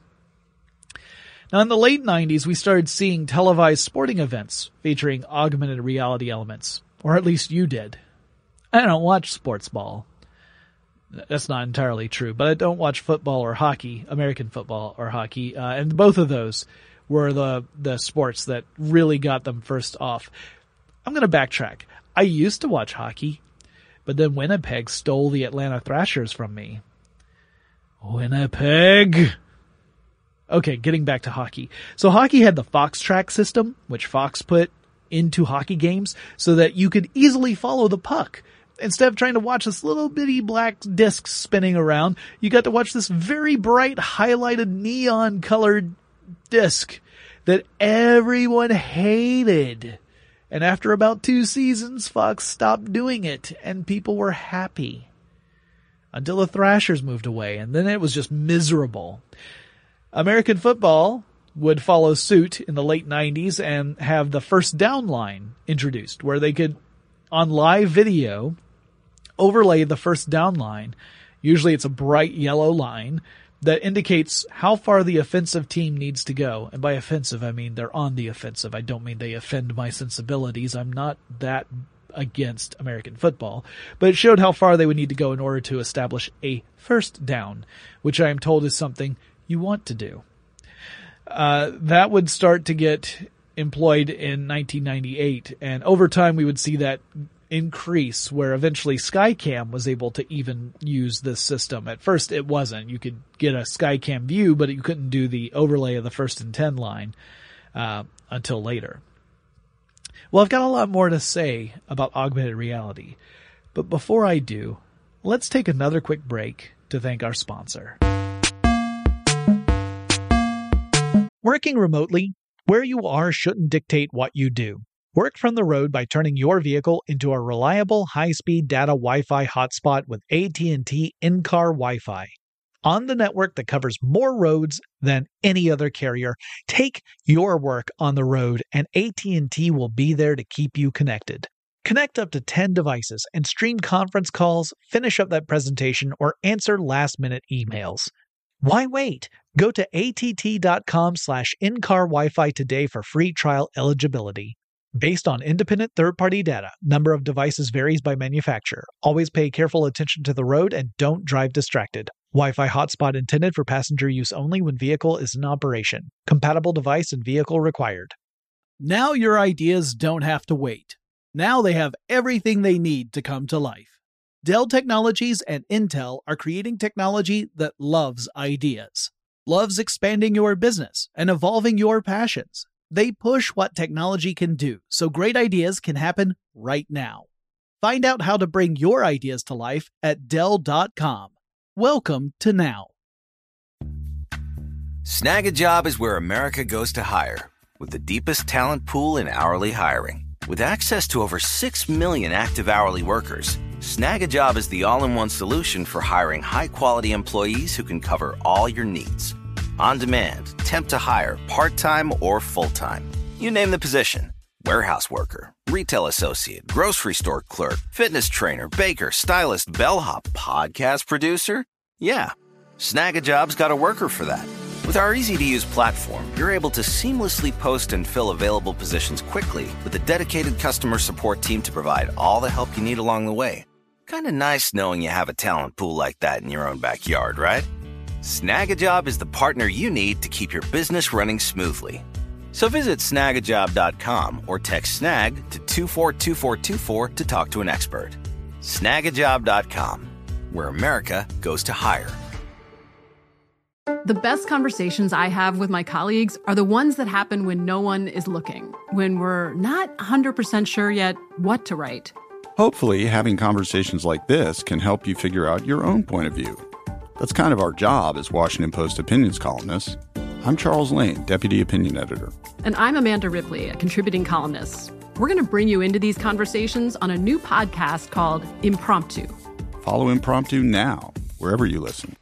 Now in the late 90s, we started seeing televised sporting events featuring augmented reality elements, or at least you did. I don't watch sports ball. That's not entirely true, but I don't watch football or hockey, American football or hockey, and both of those were the sports that really got them first off. I'm going to backtrack. I used to watch hockey, but then Winnipeg stole the Atlanta Thrashers from me. Winnipeg! Okay, getting back to hockey. So hockey had the Fox track system, which Fox put into hockey games so that you could easily follow the puck. Instead of trying to watch this little bitty black disc spinning around, you got to watch this very bright, highlighted, neon-colored disc that everyone hated. And after about 2 seasons, Fox stopped doing it, and people were happy. Until the Thrashers moved away, and then it was just miserable. American football would follow suit in the late 90s and have the first down line introduced, where they could, on live video, overlay the first down line. Usually it's a bright yellow line that indicates how far the offensive team needs to go. And by offensive, I mean they're on the offensive. I don't mean they offend my sensibilities. I'm not that against American football. But it showed how far they would need to go in order to establish a first down, which I am told is something you want to do. That would start to get employed in 1998. And over time, we would see that increase where eventually Skycam was able to even use this system. At first it wasn't. You could get a Skycam view, but you couldn't do the overlay of the 1st and 10 line until later. Well, I've got a lot more to say about augmented reality, but before I do, let's take another quick break to thank our sponsor. Working remotely, where you are shouldn't dictate what you do. Work from the road by turning your vehicle into a reliable high-speed data Wi-Fi hotspot with AT&T in-car Wi-Fi. On the network that covers more roads than any other carrier, take your work on the road and AT&T will be there to keep you connected. Connect up to 10 devices and stream conference calls, finish up that presentation, or answer last-minute emails. Why wait? Go to att.com/in-car Wi-Fi today for free trial eligibility. Based on independent third-party data, number of devices varies by manufacturer. Always pay careful attention to the road and don't drive distracted. Wi-Fi hotspot intended for passenger use only when vehicle is in operation. Compatible device and vehicle required. Now your ideas don't have to wait. Now they have everything they need to come to life. Dell Technologies and Intel are creating technology that loves ideas. Loves expanding your business and evolving your passions. They push what technology can do, so great ideas can happen right now. Find out how to bring your ideas to life at Dell.com. Welcome to now. Snag a Job is where America goes to hire, with the deepest talent pool in hourly hiring. With access to over 6 million active hourly workers, Snag a Job is the all-in-one solution for hiring high-quality employees who can cover all your needs. On demand, temp to hire, part-time or full-time. You name the position. Warehouse worker, retail associate, grocery store clerk, fitness trainer, baker, stylist, bellhop, podcast producer. Yeah, Snag a Job's got a worker for that. With our easy-to-use platform, you're able to seamlessly post and fill available positions quickly with a dedicated customer support team to provide all the help you need along the way. Kind of nice knowing you have a talent pool like that in your own backyard, right? Snag a Job is the partner you need to keep your business running smoothly. So visit snagajob.com or text snag to 242424 to talk to an expert. Snagajob.com, where America goes to hire. The best conversations I have with my colleagues are the ones that happen when no one is looking, when we're not 100% sure yet what to write. Hopefully, having conversations like this can help you figure out your own point of view. That's kind of our job as Washington Post opinions columnists. I'm Charles Lane, Deputy Opinion Editor. And I'm Amanda Ripley, a contributing columnist. We're going to bring you into these conversations on a new podcast called Impromptu. Follow Impromptu now, wherever you listen.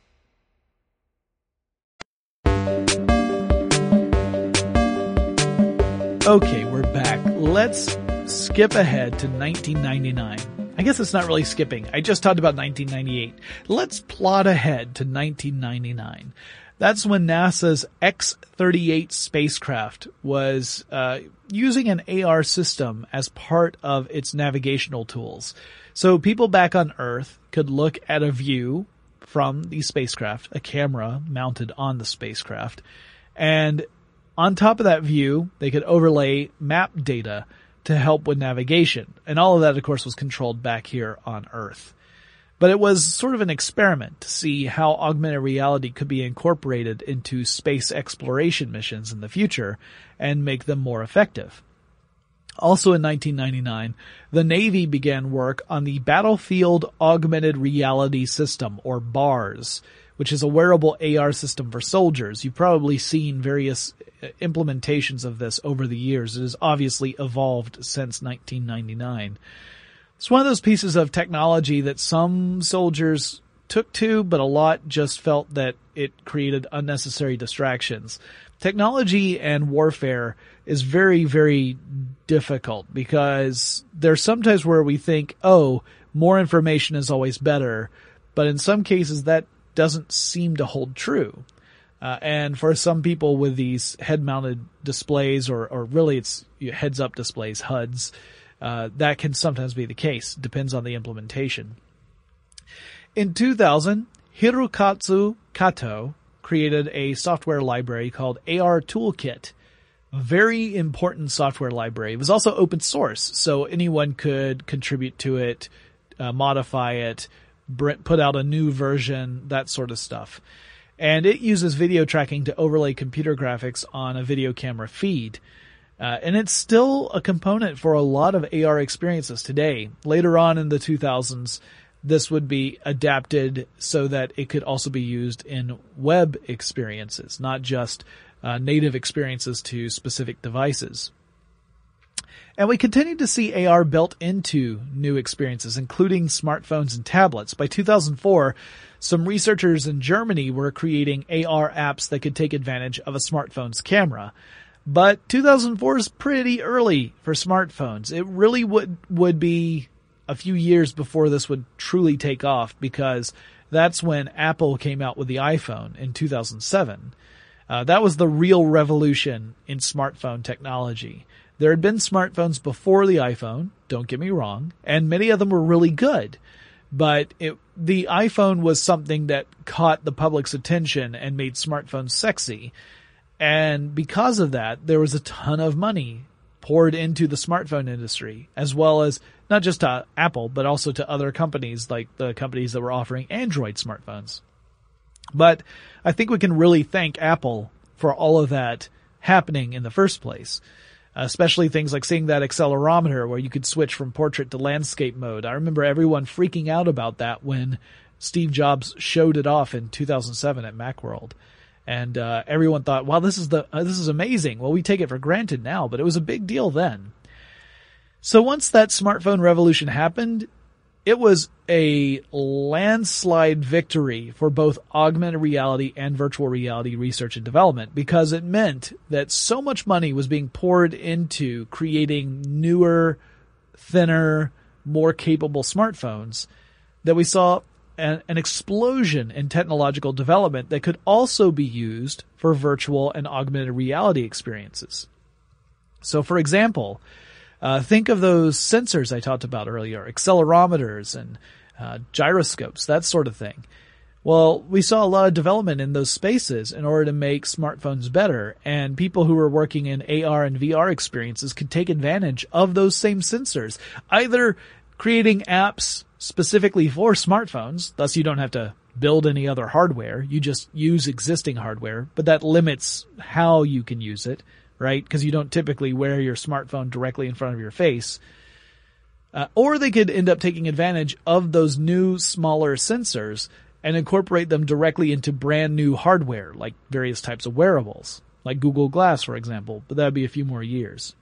Okay, we're back. Let's skip ahead to 1999. I guess it's not really skipping. I just talked about 1998. Let's plot ahead to 1999. That's when NASA's X-38 spacecraft was using an AR system as part of its navigational tools. So people back on Earth could look at a view from the spacecraft, a camera mounted on the spacecraft, and on top of that view, they could overlay map data to help with navigation. And all of that, of course, was controlled back here on Earth. But it was sort of an experiment to see how augmented reality could be incorporated into space exploration missions in the future and make them more effective. Also in 1999, the Navy began work on the Battlefield Augmented Reality System, or BARS, which is a wearable AR system for soldiers. You've probably seen various implementations of this over the years. It has obviously evolved since 1999. It's one of those pieces of technology that some soldiers took to, but a lot just felt that it created unnecessary distractions. Technology and warfare is very, very difficult because there's sometimes where we think, oh, more information is always better, but in some cases that doesn't seem to hold true. And for some people with these head-mounted displays, or really it's heads-up displays, HUDs, that can sometimes be the case. Depends on the implementation. In 2000, Hirokatsu Kato created a software library called AR Toolkit. A very important software library. It was also open source, so anyone could contribute to it, modify it, put out a new version, that sort of stuff. And it uses video tracking to overlay computer graphics on a video camera feed. And it's still a component for a lot of AR experiences today. Later on in the 2000s, this would be adapted so that it could also be used in web experiences, not just native experiences to specific devices. And we continue to see AR built into new experiences, including smartphones and tablets. By 2004, some researchers in Germany were creating AR apps that could take advantage of a smartphone's camera. But 2004 is pretty early for smartphones. It really would be a few years before this would truly take off, because that's when Apple came out with the iPhone in 2007. That was the real revolution in smartphone technology. There had been smartphones before the iPhone, don't get me wrong, and many of them were really good. But the iPhone was something that caught the public's attention and made smartphones sexy. And because of that, there was a ton of money poured into the smartphone industry, as well as not just to Apple, but also to other companies like the companies that were offering Android smartphones. But I think we can really thank Apple for all of that happening in the first place. Especially things like seeing that accelerometer where you could switch from portrait to landscape mode. I remember everyone freaking out about that when Steve Jobs showed it off in 2007 at Macworld. And everyone thought, wow, this is amazing. Well, we take it for granted now, but it was a big deal then. So once that smartphone revolution happened, it was a landslide victory for both augmented reality and virtual reality research and development, because it meant that so much money was being poured into creating newer, thinner, more capable smartphones that we saw an explosion in technological development that could also be used for virtual and augmented reality experiences. So, for example, think of those sensors I talked about earlier, accelerometers and gyroscopes, that sort of thing. Well, we saw a lot of development in those spaces in order to make smartphones better, and people who were working in AR and VR experiences could take advantage of those same sensors, either creating apps specifically for smartphones, thus you don't have to build any other hardware, you just use existing hardware, but that limits how you can use it, right? Because you don't typically wear your smartphone directly in front of your face. Or they could end up taking advantage of those new, smaller sensors and incorporate them directly into brand new hardware, like various types of wearables, like Google Glass, for example, but that would be a few more years.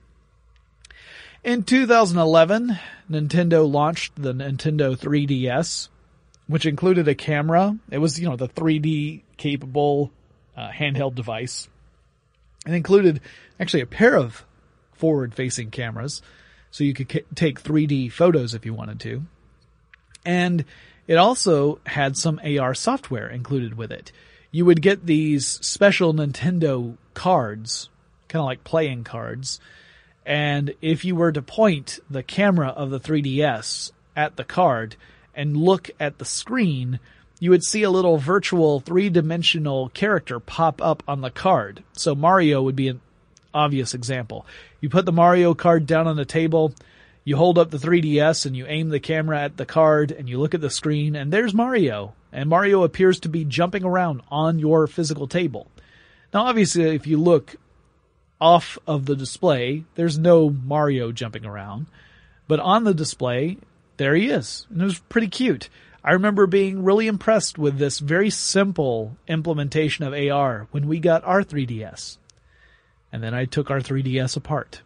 In 2011, Nintendo launched the Nintendo 3DS, which included a camera. It was, the 3D capable handheld device. It included actually a pair of forward-facing cameras, so you could take 3D photos if you wanted to. And it also had some AR software included with it. You would get these special Nintendo cards, kind of like playing cards, And if you were to point the camera of the 3DS at the card and look at the screen, you would see a little virtual 3-dimensional character pop up on the card. So Mario would be an obvious example. You put the Mario card down on the table, you hold up the 3DS and you aim the camera at the card and you look at the screen and there's Mario. And Mario appears to be jumping around on your physical table. Now obviously if you look off of the display, there's no Mario jumping around. But on the display, there he is. And it was pretty cute. I remember being really impressed with this very simple implementation of AR when we got our 3DS. And then I took our 3DS apart.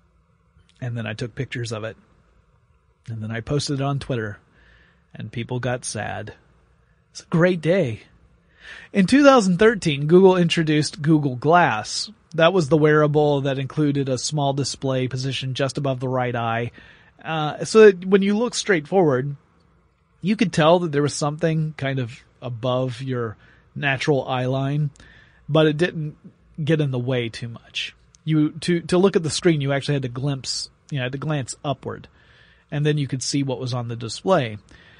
And then I took pictures of it. And then I posted it on Twitter. And people got sad. It's a great day. In 2013, Google introduced Google Glass. That was the wearable that included a small display positioned just above the right eye. So that when you look straight forward, you could tell that there was something kind of above your natural eye line, but it didn't get in the way too much. To look at the screen, you actually had to glance upward, and then you could see what was on the display.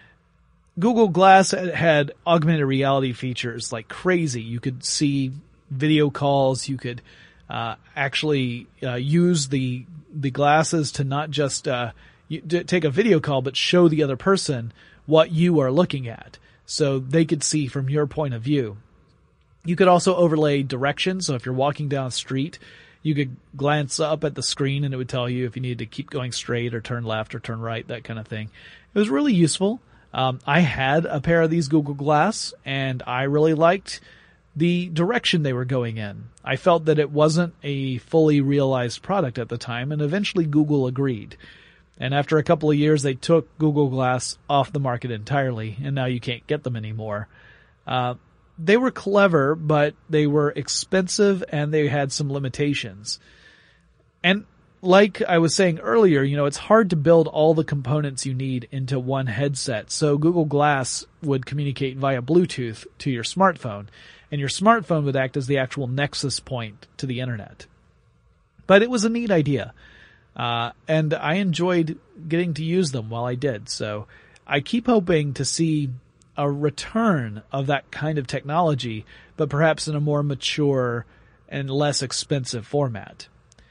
Google Glass had augmented reality features like crazy. You could see video calls. You could actually use the glasses to not just take a video call, but show the other person what you are looking at, so they could see from your point of view. You could also overlay directions. So if you're walking down a street, you could glance up at the screen and it would tell you if you needed to keep going straight or turn left or turn right, that kind of thing. It was really useful. I had a pair of these Google Glass and I really liked the direction they were going in. I felt that it wasn't a fully realized product at the time, and eventually Google agreed. And after a couple of years, they took Google Glass off the market entirely, and now you can't get them anymore. They were clever, but they were expensive and they had some limitations. And like I was saying earlier, it's hard to build all the components you need into one headset. So Google Glass would communicate via Bluetooth to your smartphone, and your smartphone would act as the actual nexus point to the internet. But it was a neat idea. And I enjoyed getting to use them while I did. So I keep hoping to see a return of that kind of technology, but perhaps in a more mature and less expensive format.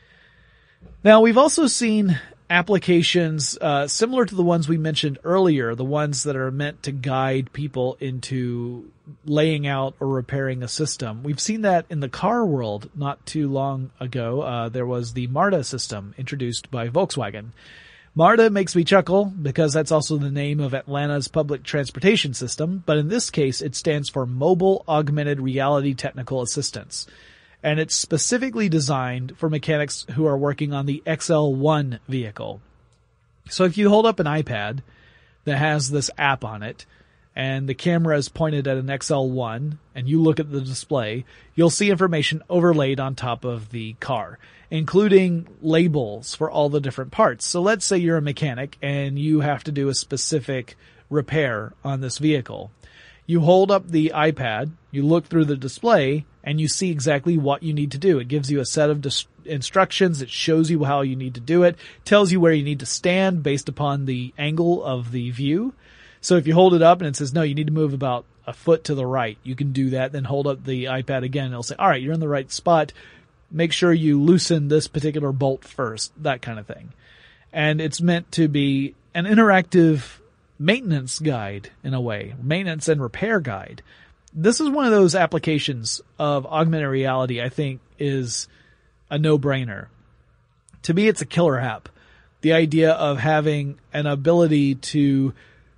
Now, we've also seen applications similar to the ones we mentioned earlier, the ones that are meant to guide people into laying out or repairing a system. We've seen that in the car world not too long ago. There was the MARTA system introduced by Volkswagen. MARTA makes me chuckle because that's also the name of Atlanta's public transportation system, but in this case it stands for Mobile Augmented Reality Technical Assistance. And it's specifically designed for mechanics who are working on the XL1 vehicle. So if you hold up an iPad that has this app on it, and the camera is pointed at an XL1, and you look at the display, you'll see information overlaid on top of the car, including labels for all the different parts. So let's say you're a mechanic and you have to do a specific repair on this vehicle. You hold up the iPad, you look through the display, and you see exactly what you need to do. It gives you a set of instructions. It shows you how you need to do it, tells you where you need to stand based upon the angle of the view. So if you hold it up and it says, no, you need to move about a foot to the right, you can do that, then hold up the iPad again, and it'll say, all right, you're in the right spot. Make sure you loosen this particular bolt first, that kind of thing. And it's meant to be an interactive maintenance guide in a way, maintenance and repair guide. This is one of those applications of augmented reality I think is a no-brainer. To me, it's a killer app. The idea of having an ability to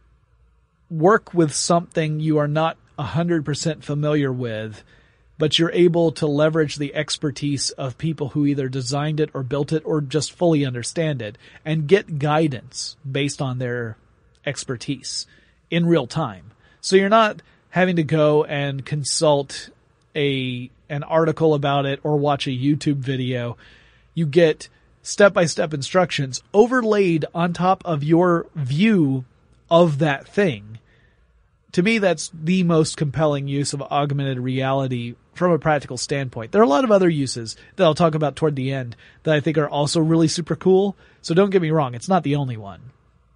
work with something you are not 100% familiar with, but you're able to leverage the expertise of people who either designed it or built it or just fully understand it and get guidance based on their expertise in real time. So you're not having to go and consult an article about it or watch a YouTube video. You get step-by-step instructions overlaid on top of your view of that thing. To me, that's the most compelling use of augmented reality from a practical standpoint. There are a lot of other uses that I'll talk about toward the end that I think are also really super cool. So don't get me wrong, it's not the only one.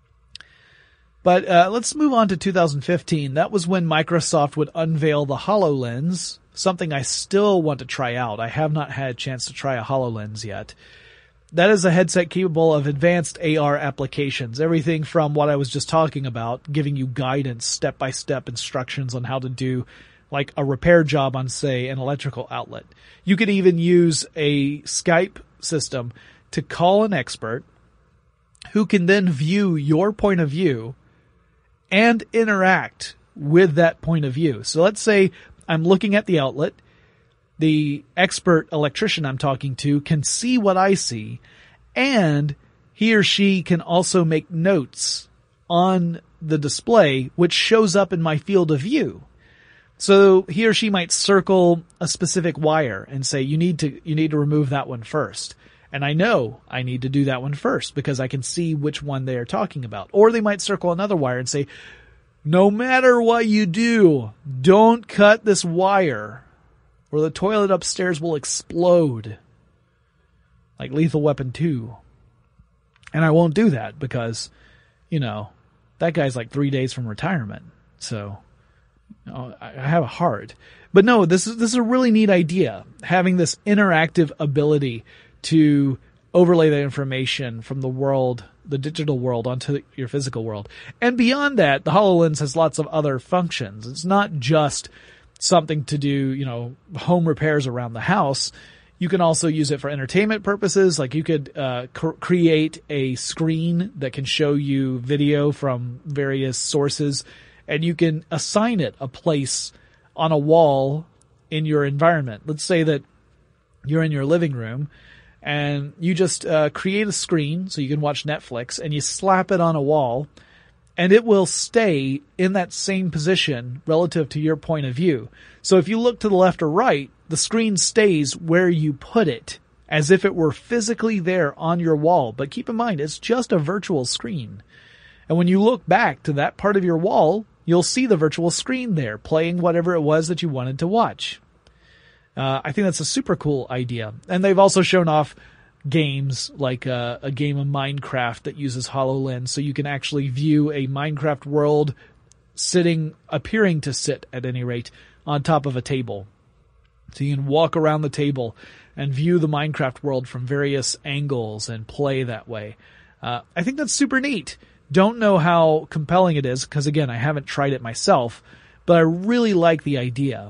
But let's move on to 2015. That was when Microsoft would unveil the HoloLens, something I still want to try out. I have not had a chance to try a HoloLens yet. That is a headset capable of advanced AR applications. Everything from what I was just talking about, giving you guidance, step-by-step instructions on how to do like a repair job on, say, an electrical outlet. You could even use a Skype system to call an expert who can then view your point of view and interact with that point of view. So let's say I'm looking at the outlet. The expert electrician I'm talking to can see what I see, and he or she can also make notes on the display, which shows up in my field of view. So he or she might circle a specific wire and say, you need to remove that one first. And I know I need to do that one first because I can see which one they are talking about. Or they might circle another wire and say, no matter what you do, don't cut this wire or the toilet upstairs will explode. Like Lethal Weapon 2. And I won't do that because, that guy's like 3 days from retirement. So, I have a heart. But no, this is a really neat idea. Having this interactive ability to overlay that information from the world, the digital world, onto your physical world. And beyond that, the HoloLens has lots of other functions. It's not just something to do, home repairs around the house. You can also use it for entertainment purposes. Like you could create a screen that can show you video from various sources, and you can assign it a place on a wall in your environment. Let's say that you're in your living room and you just create a screen so you can watch Netflix, and you slap it on a wall, and it will stay in that same position relative to your point of view. So if you look to the left or right, the screen stays where you put it, as if it were physically there on your wall. But keep in mind, it's just a virtual screen. And when you look back to that part of your wall, you'll see the virtual screen there, playing whatever it was that you wanted to watch. I think that's a super cool idea. And they've also shown off games like a game of Minecraft that uses HoloLens, so you can actually view a Minecraft world appearing to sit at any rate, on top of a table. So you can walk around the table and view the Minecraft world from various angles and play that way. I think that's super neat. Don't know how compelling it is, because again, I haven't tried it myself, but I really like the idea.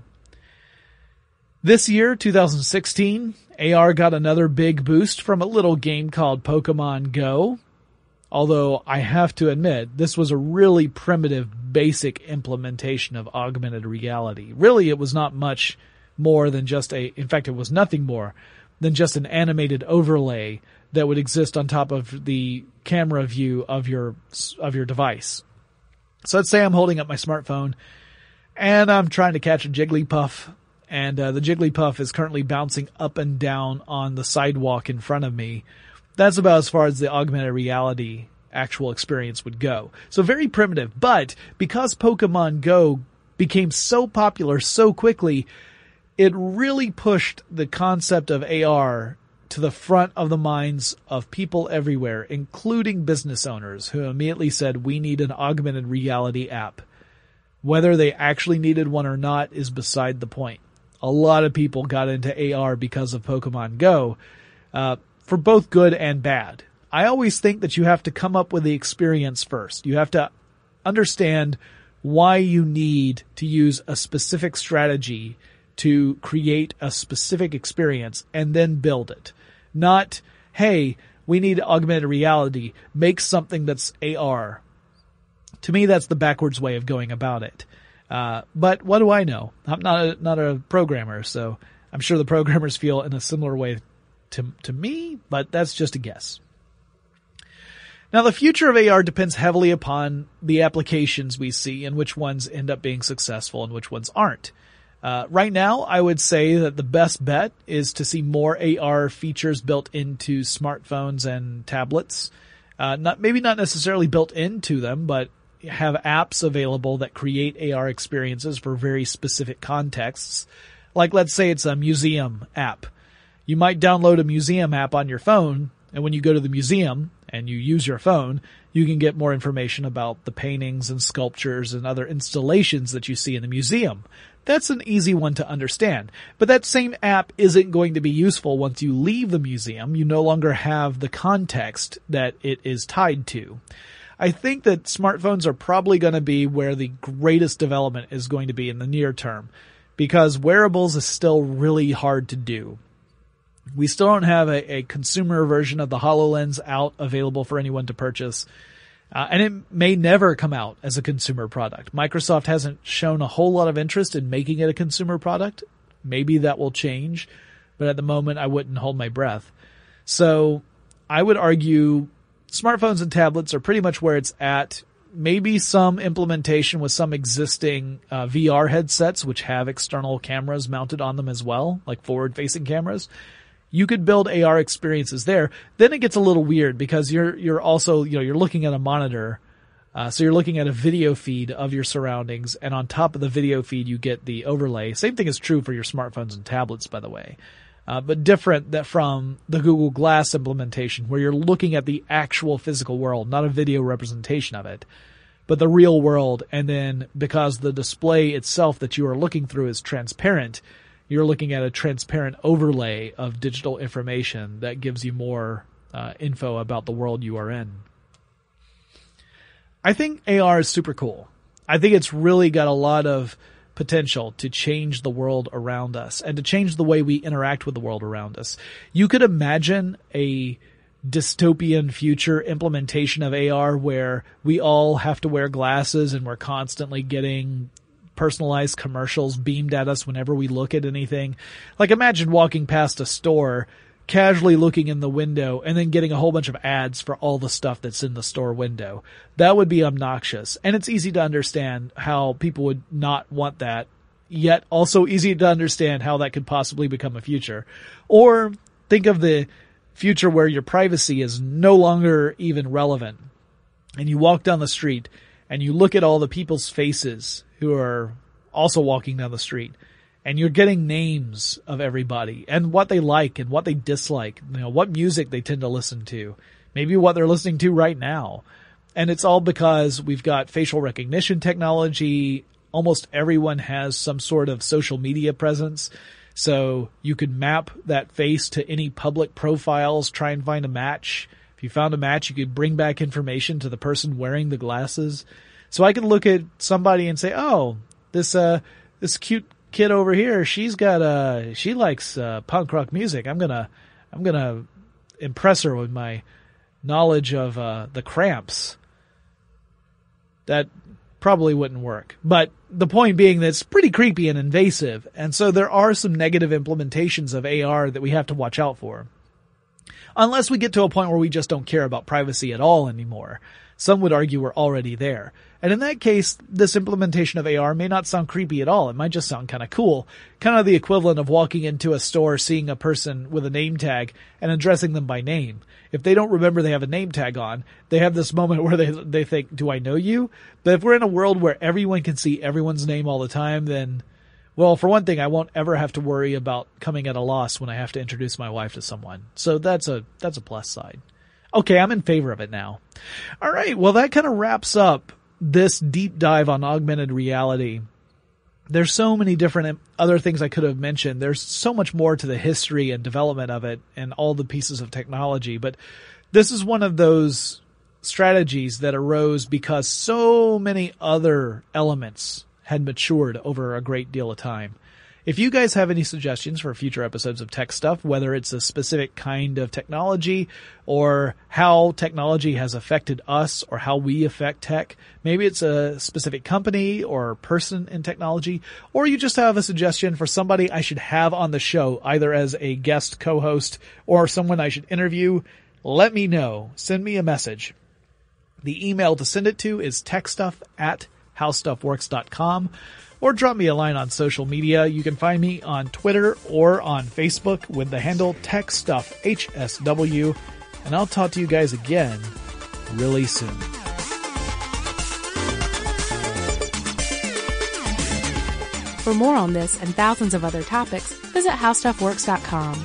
This year, 2016, AR got another big boost from a little game called Pokemon Go. Although I have to admit, this was a really primitive, basic implementation of augmented reality. Really, it was not much more than in fact, it was nothing more than just an animated overlay that would exist on top of the camera view of your device. So let's say I'm holding up my smartphone and I'm trying to catch a Jigglypuff, and the Jigglypuff is currently bouncing up and down on the sidewalk in front of me. That's about as far as the augmented reality actual experience would go. So very primitive, but because Pokemon Go became so popular so quickly, it really pushed the concept of AR to the front of the minds of people everywhere, including business owners who immediately said, we need an augmented reality app. Whether they actually needed one or not is beside the point. A lot of people got into AR because of Pokemon Go, for both good and bad. I always think that you have to come up with the experience first. You have to understand why you need to use a specific strategy to create a specific experience and then build it. Not, hey, we need augmented reality, make something that's AR. To me, that's the backwards way of going about it. But what do I know? I'm not a programmer, so I'm sure the programmers feel in a similar way to me, but that's just a guess. Now, the future of AR depends heavily upon the applications we see and which ones end up being successful and which ones aren't. Right now, I would say that the best bet is to see more AR features built into smartphones and tablets. Maybe not necessarily built into them, but have apps available that create AR experiences for very specific contexts. Like, let's say it's a museum app. You might download a museum app on your phone, and when you go to the museum and you use your phone, you can get more information about the paintings and sculptures and other installations that you see in the museum. That's an easy one to understand. But that same app isn't going to be useful once you leave the museum. You no longer have the context that it is tied to. I think that smartphones are probably going to be where the greatest development is going to be in the near term, because wearables is still really hard to do. We still don't have a consumer version of the HoloLens out available for anyone to purchase. And it may never come out as a consumer product. Microsoft hasn't shown a whole lot of interest in making it a consumer product. Maybe that will change, but at the moment I wouldn't hold my breath. So I would argue smartphones and tablets are pretty much where it's at. Maybe some implementation with some existing VR headsets, which have external cameras mounted on them as well, like forward-facing cameras. You could build AR experiences there. Then it gets a little weird because you're also, you're looking at a monitor. So you're looking at a video feed of your surroundings, and on top of the video feed, you get the overlay. Same thing is true for your smartphones and tablets, by the way. But different that from the Google Glass implementation, where you're looking at the actual physical world, not a video representation of it, but the real world. And then because the display itself that you are looking through is transparent, you're looking at a transparent overlay of digital information that gives you more info about the world you are in. I think AR is super cool. I think it's really got a lot of potential to change the world around us and to change the way we interact with the world around us. You could imagine a dystopian future implementation of AR where we all have to wear glasses and we're constantly getting personalized commercials beamed at us whenever we look at anything. Like, imagine walking past a store, casually looking in the window, and then getting a whole bunch of ads for all the stuff that's in the store window. That would be obnoxious. And it's easy to understand how people would not want that, yet also easy to understand how that could possibly become a future. Or think of the future where your privacy is no longer even relevant. And you walk down the street and you look at all the people's faces who are also walking down the street, and you're getting names of everybody and what they like and what they dislike, what music they tend to listen to, maybe what they're listening to right now. And it's all because we've got facial recognition technology. Almost everyone has some sort of social media presence. So you could map that face to any public profiles, try and find a match. If you found a match, you could bring back information to the person wearing the glasses. So I can look at somebody and say, oh, this cute kid over here, she likes punk rock music. I'm gonna impress her with my knowledge of the Cramps. That probably wouldn't work. But the point being that it's pretty creepy and invasive. And so there are some negative implementations of AR that we have to watch out for. Unless we get to a point where we just don't care about privacy at all anymore. Some would argue we're already there. And in that case, this implementation of AR may not sound creepy at all. It might just sound kind of cool. Kind of the equivalent of walking into a store, seeing a person with a name tag and addressing them by name. If they don't remember they have a name tag on, they have this moment where they think, do I know you? But if we're in a world where everyone can see everyone's name all the time, then, well, for one thing, I won't ever have to worry about coming at a loss when I have to introduce my wife to someone. So that's a plus side. Okay, I'm in favor of it now. All right, well, that kind of wraps up this deep dive on augmented reality. There's so many different other things I could have mentioned. There's so much more to the history and development of it and all the pieces of technology. But this is one of those strategies that arose because so many other elements had matured over a great deal of time. If you guys have any suggestions for future episodes of Tech Stuff, whether it's a specific kind of technology or how technology has affected us or how we affect tech, maybe it's a specific company or person in technology, or you just have a suggestion for somebody I should have on the show, either as a guest co-host or someone I should interview, let me know. Send me a message. The email to send it to is techstuff@howstuffworks.com. Or drop me a line on social media. You can find me on Twitter or on Facebook with the handle TechStuffHSW. And I'll talk to you guys again really soon. For more on this and thousands of other topics, visit howstuffworks.com.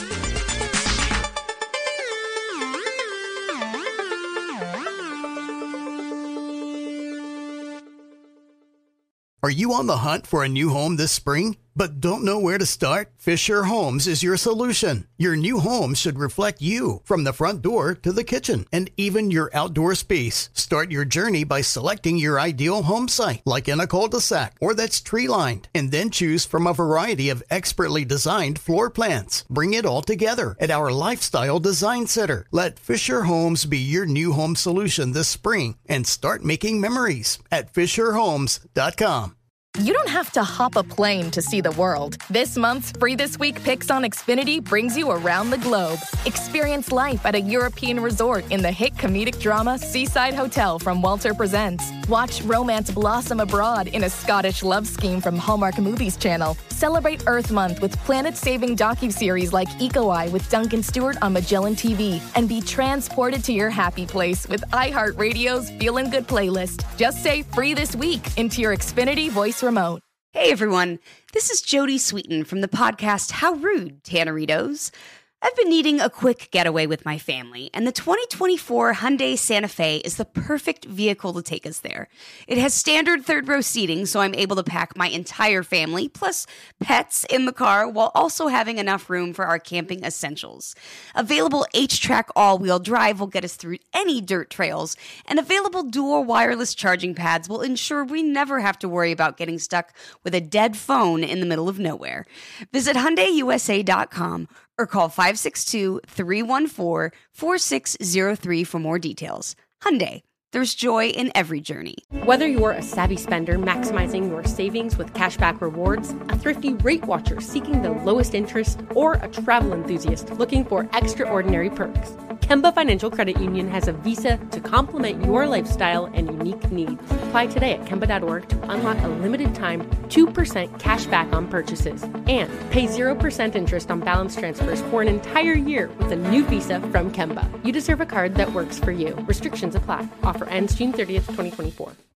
Are you on the hunt for a new home this spring, but don't know where to start? Fisher Homes is your solution. Your new home should reflect you, from the front door to the kitchen, and even your outdoor space. Start your journey by selecting your ideal home site, like in a cul-de-sac or that's tree-lined, and then choose from a variety of expertly designed floor plans. Bring it all together at our Lifestyle Design Center. Let Fisher Homes be your new home solution this spring and start making memories at FisherHomes.com. You don't have to hop a plane to see the world. This month's Free This Week Picks on Xfinity brings you around the globe. Experience life at a European resort in the hit comedic drama Seaside Hotel from Walter Presents. Watch romance blossom abroad in a Scottish love scheme from Hallmark Movies Channel. Celebrate Earth Month with planet-saving docuseries like Eco Eye with Duncan Stewart on Magellan TV. And be transported to your happy place with iHeartRadio's Feelin' Good playlist. Just say Free This Week into your Xfinity voice remote. Hey everyone, this is Jody Sweeten from the podcast How Rude, Tanneritos. I've been needing a quick getaway with my family, and the 2024 Hyundai Santa Fe is the perfect vehicle to take us there. It has standard third-row seating, so I'm able to pack my entire family, plus pets, in the car, while also having enough room for our camping essentials. Available H-Track all-wheel drive will get us through any dirt trails, and available dual wireless charging pads will ensure we never have to worry about getting stuck with a dead phone in the middle of nowhere. Visit HyundaiUSA.com or call 562-314-4603 for more details. Hyundai, there's joy in every journey. Whether you're a savvy spender maximizing your savings with cashback rewards, a thrifty rate watcher seeking the lowest interest, or a travel enthusiast looking for extraordinary perks, Kemba Financial Credit Union has a visa to complement your lifestyle and unique needs. Apply today at Kemba.org to unlock a limited-time 2% cash back on purchases and pay 0% interest on balance transfers for an entire year with a new visa from Kemba. You deserve a card that works for you. Restrictions apply. Offer ends June 30th, 2024.